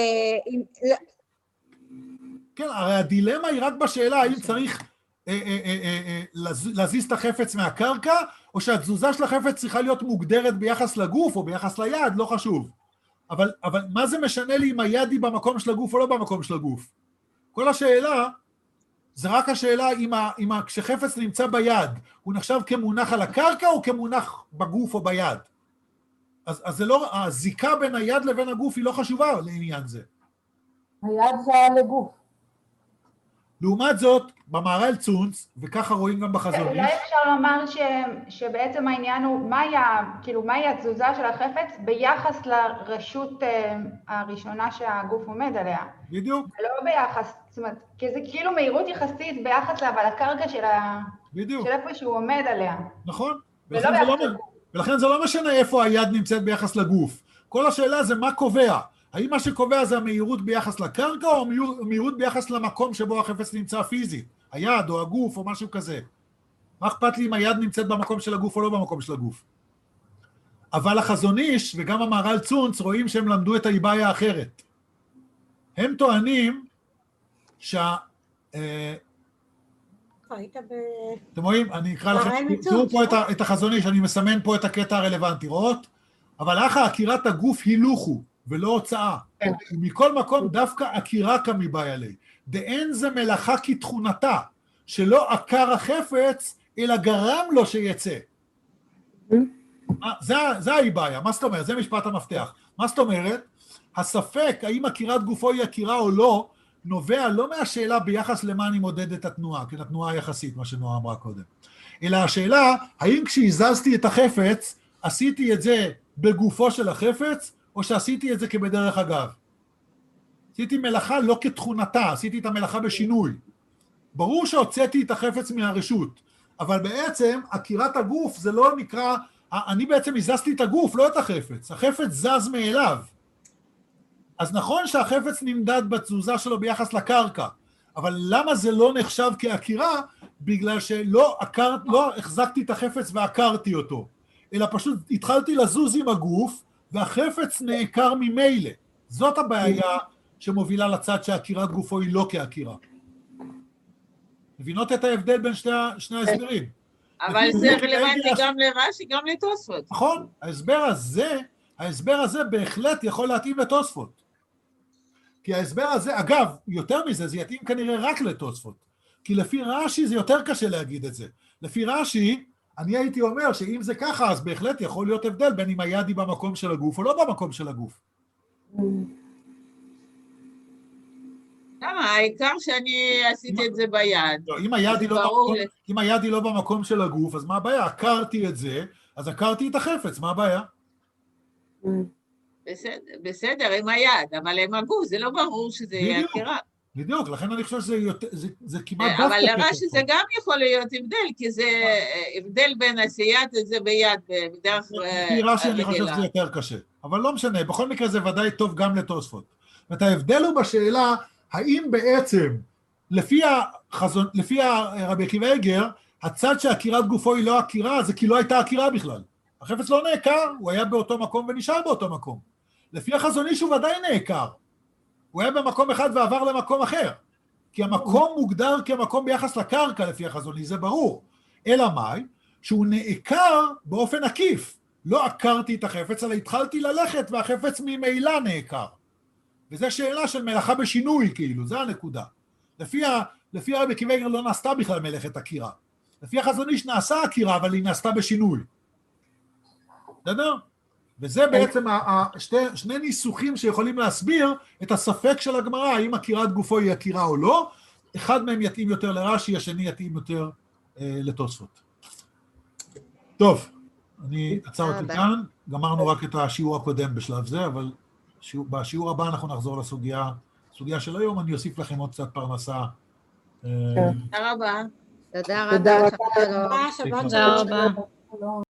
כן, הרי הדילמה היא רק בשאלה האם צריך להזיז את החפץ מהקרקע, או שהתזוזה של החפץ צריכה להיות מוגדרת ביחס לגוף או ביחס ליד, לא חשוב. אבל, אבל מה זה משנה לי אם היד היא במקום של הגוף או לא במקום של הגוף? כל השאלה זה רק השאלה אם, ה, אם ה, כשחפץ נמצא ביד, הוא נחשב כמונח על הקרקע או כמונח בגוף או ביד. אז, אז זה לא, הזיקה בין היד לבין הגוף היא לא חשובה לעניין זה. היד זה היה לגוף. לעומת זאת, במהר"ל צונץ, וככה רואים גם בחזון איש, אולי אפשר לומר ש, שבעצם העניין הוא, מהי, כאילו, מהי התזוזה של החפץ ביחס לרשות אה, הראשונה שהגוף עומד עליה. בדיוק. לא ביחס, זאת אומרת, כי זה כאילו מהירות יחסית ביחס לה, אבל הקרקע של, ה, בדיוק. של איפה שהוא עומד עליה. נכון. ולא ולכן זה, לא, ביחס לגוף. ולכן זה לא משנה איפה היד נמצאת ביחס לגוף. כל השאלה זה מה קובע. האם מה שקובע זה המהירות ביחס לקרקע, או המהירות ביחס למקום שבו החפץ נמצא פיזית? היד או הגוף או משהו כזה. מה אכפת לי אם היד נמצאת במקום של הגוף או לא במקום של הגוף? אבל החזון איש וגם המהר"ל צונץ רואים שהם למדו את האיבעיה האחרת. הם טוענים שה... אה, היית ב... אתם רואים? אני אקרא לכם, מהר"ל תראו מצונץ, פה את, ה, את החזון איש, אני מסמן פה את הקטע הרלוונטי, רואות? אבל אחא עקירת הגוף הילוכו, ולא הוצאה. ומכל מקום דווקא עקירה כמיבעיה ליה. דאין זה מלאכה כתכונתה, שלא עקר החפץ, אלא גרם לו שיצא. זה, זה האיבעיה, מה זאת אומרת? זה משפט המפתח. מה זאת אומרת? הספק, האם עקירת גופו היא עקירה או לא, נובע לא מהשאלה ביחס למה אני מודד את התנועה, כן, התנועה היחסית, מה שנועה אמרה קודם. אלא השאלה, האם כשהזזתי את החפץ, עשיתי את זה בגופו של החפץ, או שעשיתי את זה כבדרך אגב. עשיתי מלאכה לא כתכונתה, עשיתי את המלאכה בשינוי. ברור שהוצאתי את החפץ מהרשות, אבל בעצם עקירת הגוף זה לא נקרא, אני בעצם הזזתי את הגוף, לא את החפץ. החפץ זז מאליו. אז נכון שהחפץ נמדד בתזוזה שלו ביחס לקרקע, אבל למה זה לא נחשב כעקירה? בגלל שלא עקר, לא החזקתי את החפץ ועקרתי אותו, אלא פשוט התחלתי לזוז עם הגוף, והחפץ נעקר ממילא. זאת הבעיה שמובילה לצד שעקירת גופו היא לא כעקירה. מבינות את ההבדל בין שני, שני ההסברים? אבל זה רלוונטי גם לרש"י, גם לתוספות. נכון, ההסבר הזה, ההסבר הזה בהחלט יכול להתאים לתוספות. כי ההסבר הזה, אגב, יותר מזה, זה יתאים כנראה רק לתוספות. כי לפי רש"י זה יותר קשה להגיד את זה. לפי רש"י, אני הייתי אומר שאם זה ככה, אז בהחלט יכול להיות הבדל בין אם היד היא במקום של הגוף או לא במקום של הגוף. למה? העיקר שאני עשיתי את זה ביד. לא, אם היד, לא במקום, אם היד היא לא במקום של הגוף, אז מה הבעיה? עקרתי את זה, אז עקרתי את החפץ, מה הבעיה? בסדר, בסדר, עם היד, אבל עם הגוף, זה לא ברור שזה יהיה עקירה. בדיוק, לכן אני חושב שזה יותר, זה, זה כמעט דווקא. אבל לרש"י זה גם יכול להיות הבדל, כי זה הבדל בין עשיית את זה ביד, בדרך רגילה. לפי רש"י אני חושב שזה יותר קשה, אבל לא משנה, בכל מקרה זה ודאי טוב גם לתוספות. ואת ההבדל הוא בשאלה, האם בעצם, לפי החזון, לפי רבי עקיבא איגר, הצד שעקירת גופו היא לא עקירה, זה כי לא הייתה עקירה בכלל. החפץ לא נעקר, הוא היה באותו מקום ונשאר באותו מקום. לפי החזון איש הוא ודאי נעקר. הוא היה במקום אחד ועבר למקום אחר. כי המקום מוגדר כמקום ביחס לקרקע לפי החזון איש, זה ברור. אלא מאי? שהוא נעקר באופן עקיף. לא עקרתי את החפץ, אלא התחלתי ללכת והחפץ ממילא נעקר. וזו שאלה של מלאכה בשינוי, כאילו, זה הנקודה. לפי, ה, לפי רבי עקיבא איגר לא נעשתה בכלל מלאכת עקירה. לפי החזון איש נעשה עקירה, אבל היא נעשתה בשינוי. בסדר? וזה בעצם השתי, שני ניסוחים שיכולים להסביר את הספק של הגמרא, האם עקירת גופו היא עקירה או לא. אחד מהם יתאים יותר לרש"י, השני יתאים יותר אה, לתוספות. טוב, אני עצר אותי כאן, גמרנו רק את השיעור הקודם בשלב זה, אבל שיעור, בשיעור הבא אנחנו נחזור לסוגיה, סוגיה של היום, אני אוסיף לכם עוד קצת פרנסה. תודה רבה. תודה רבה. תודה רבה.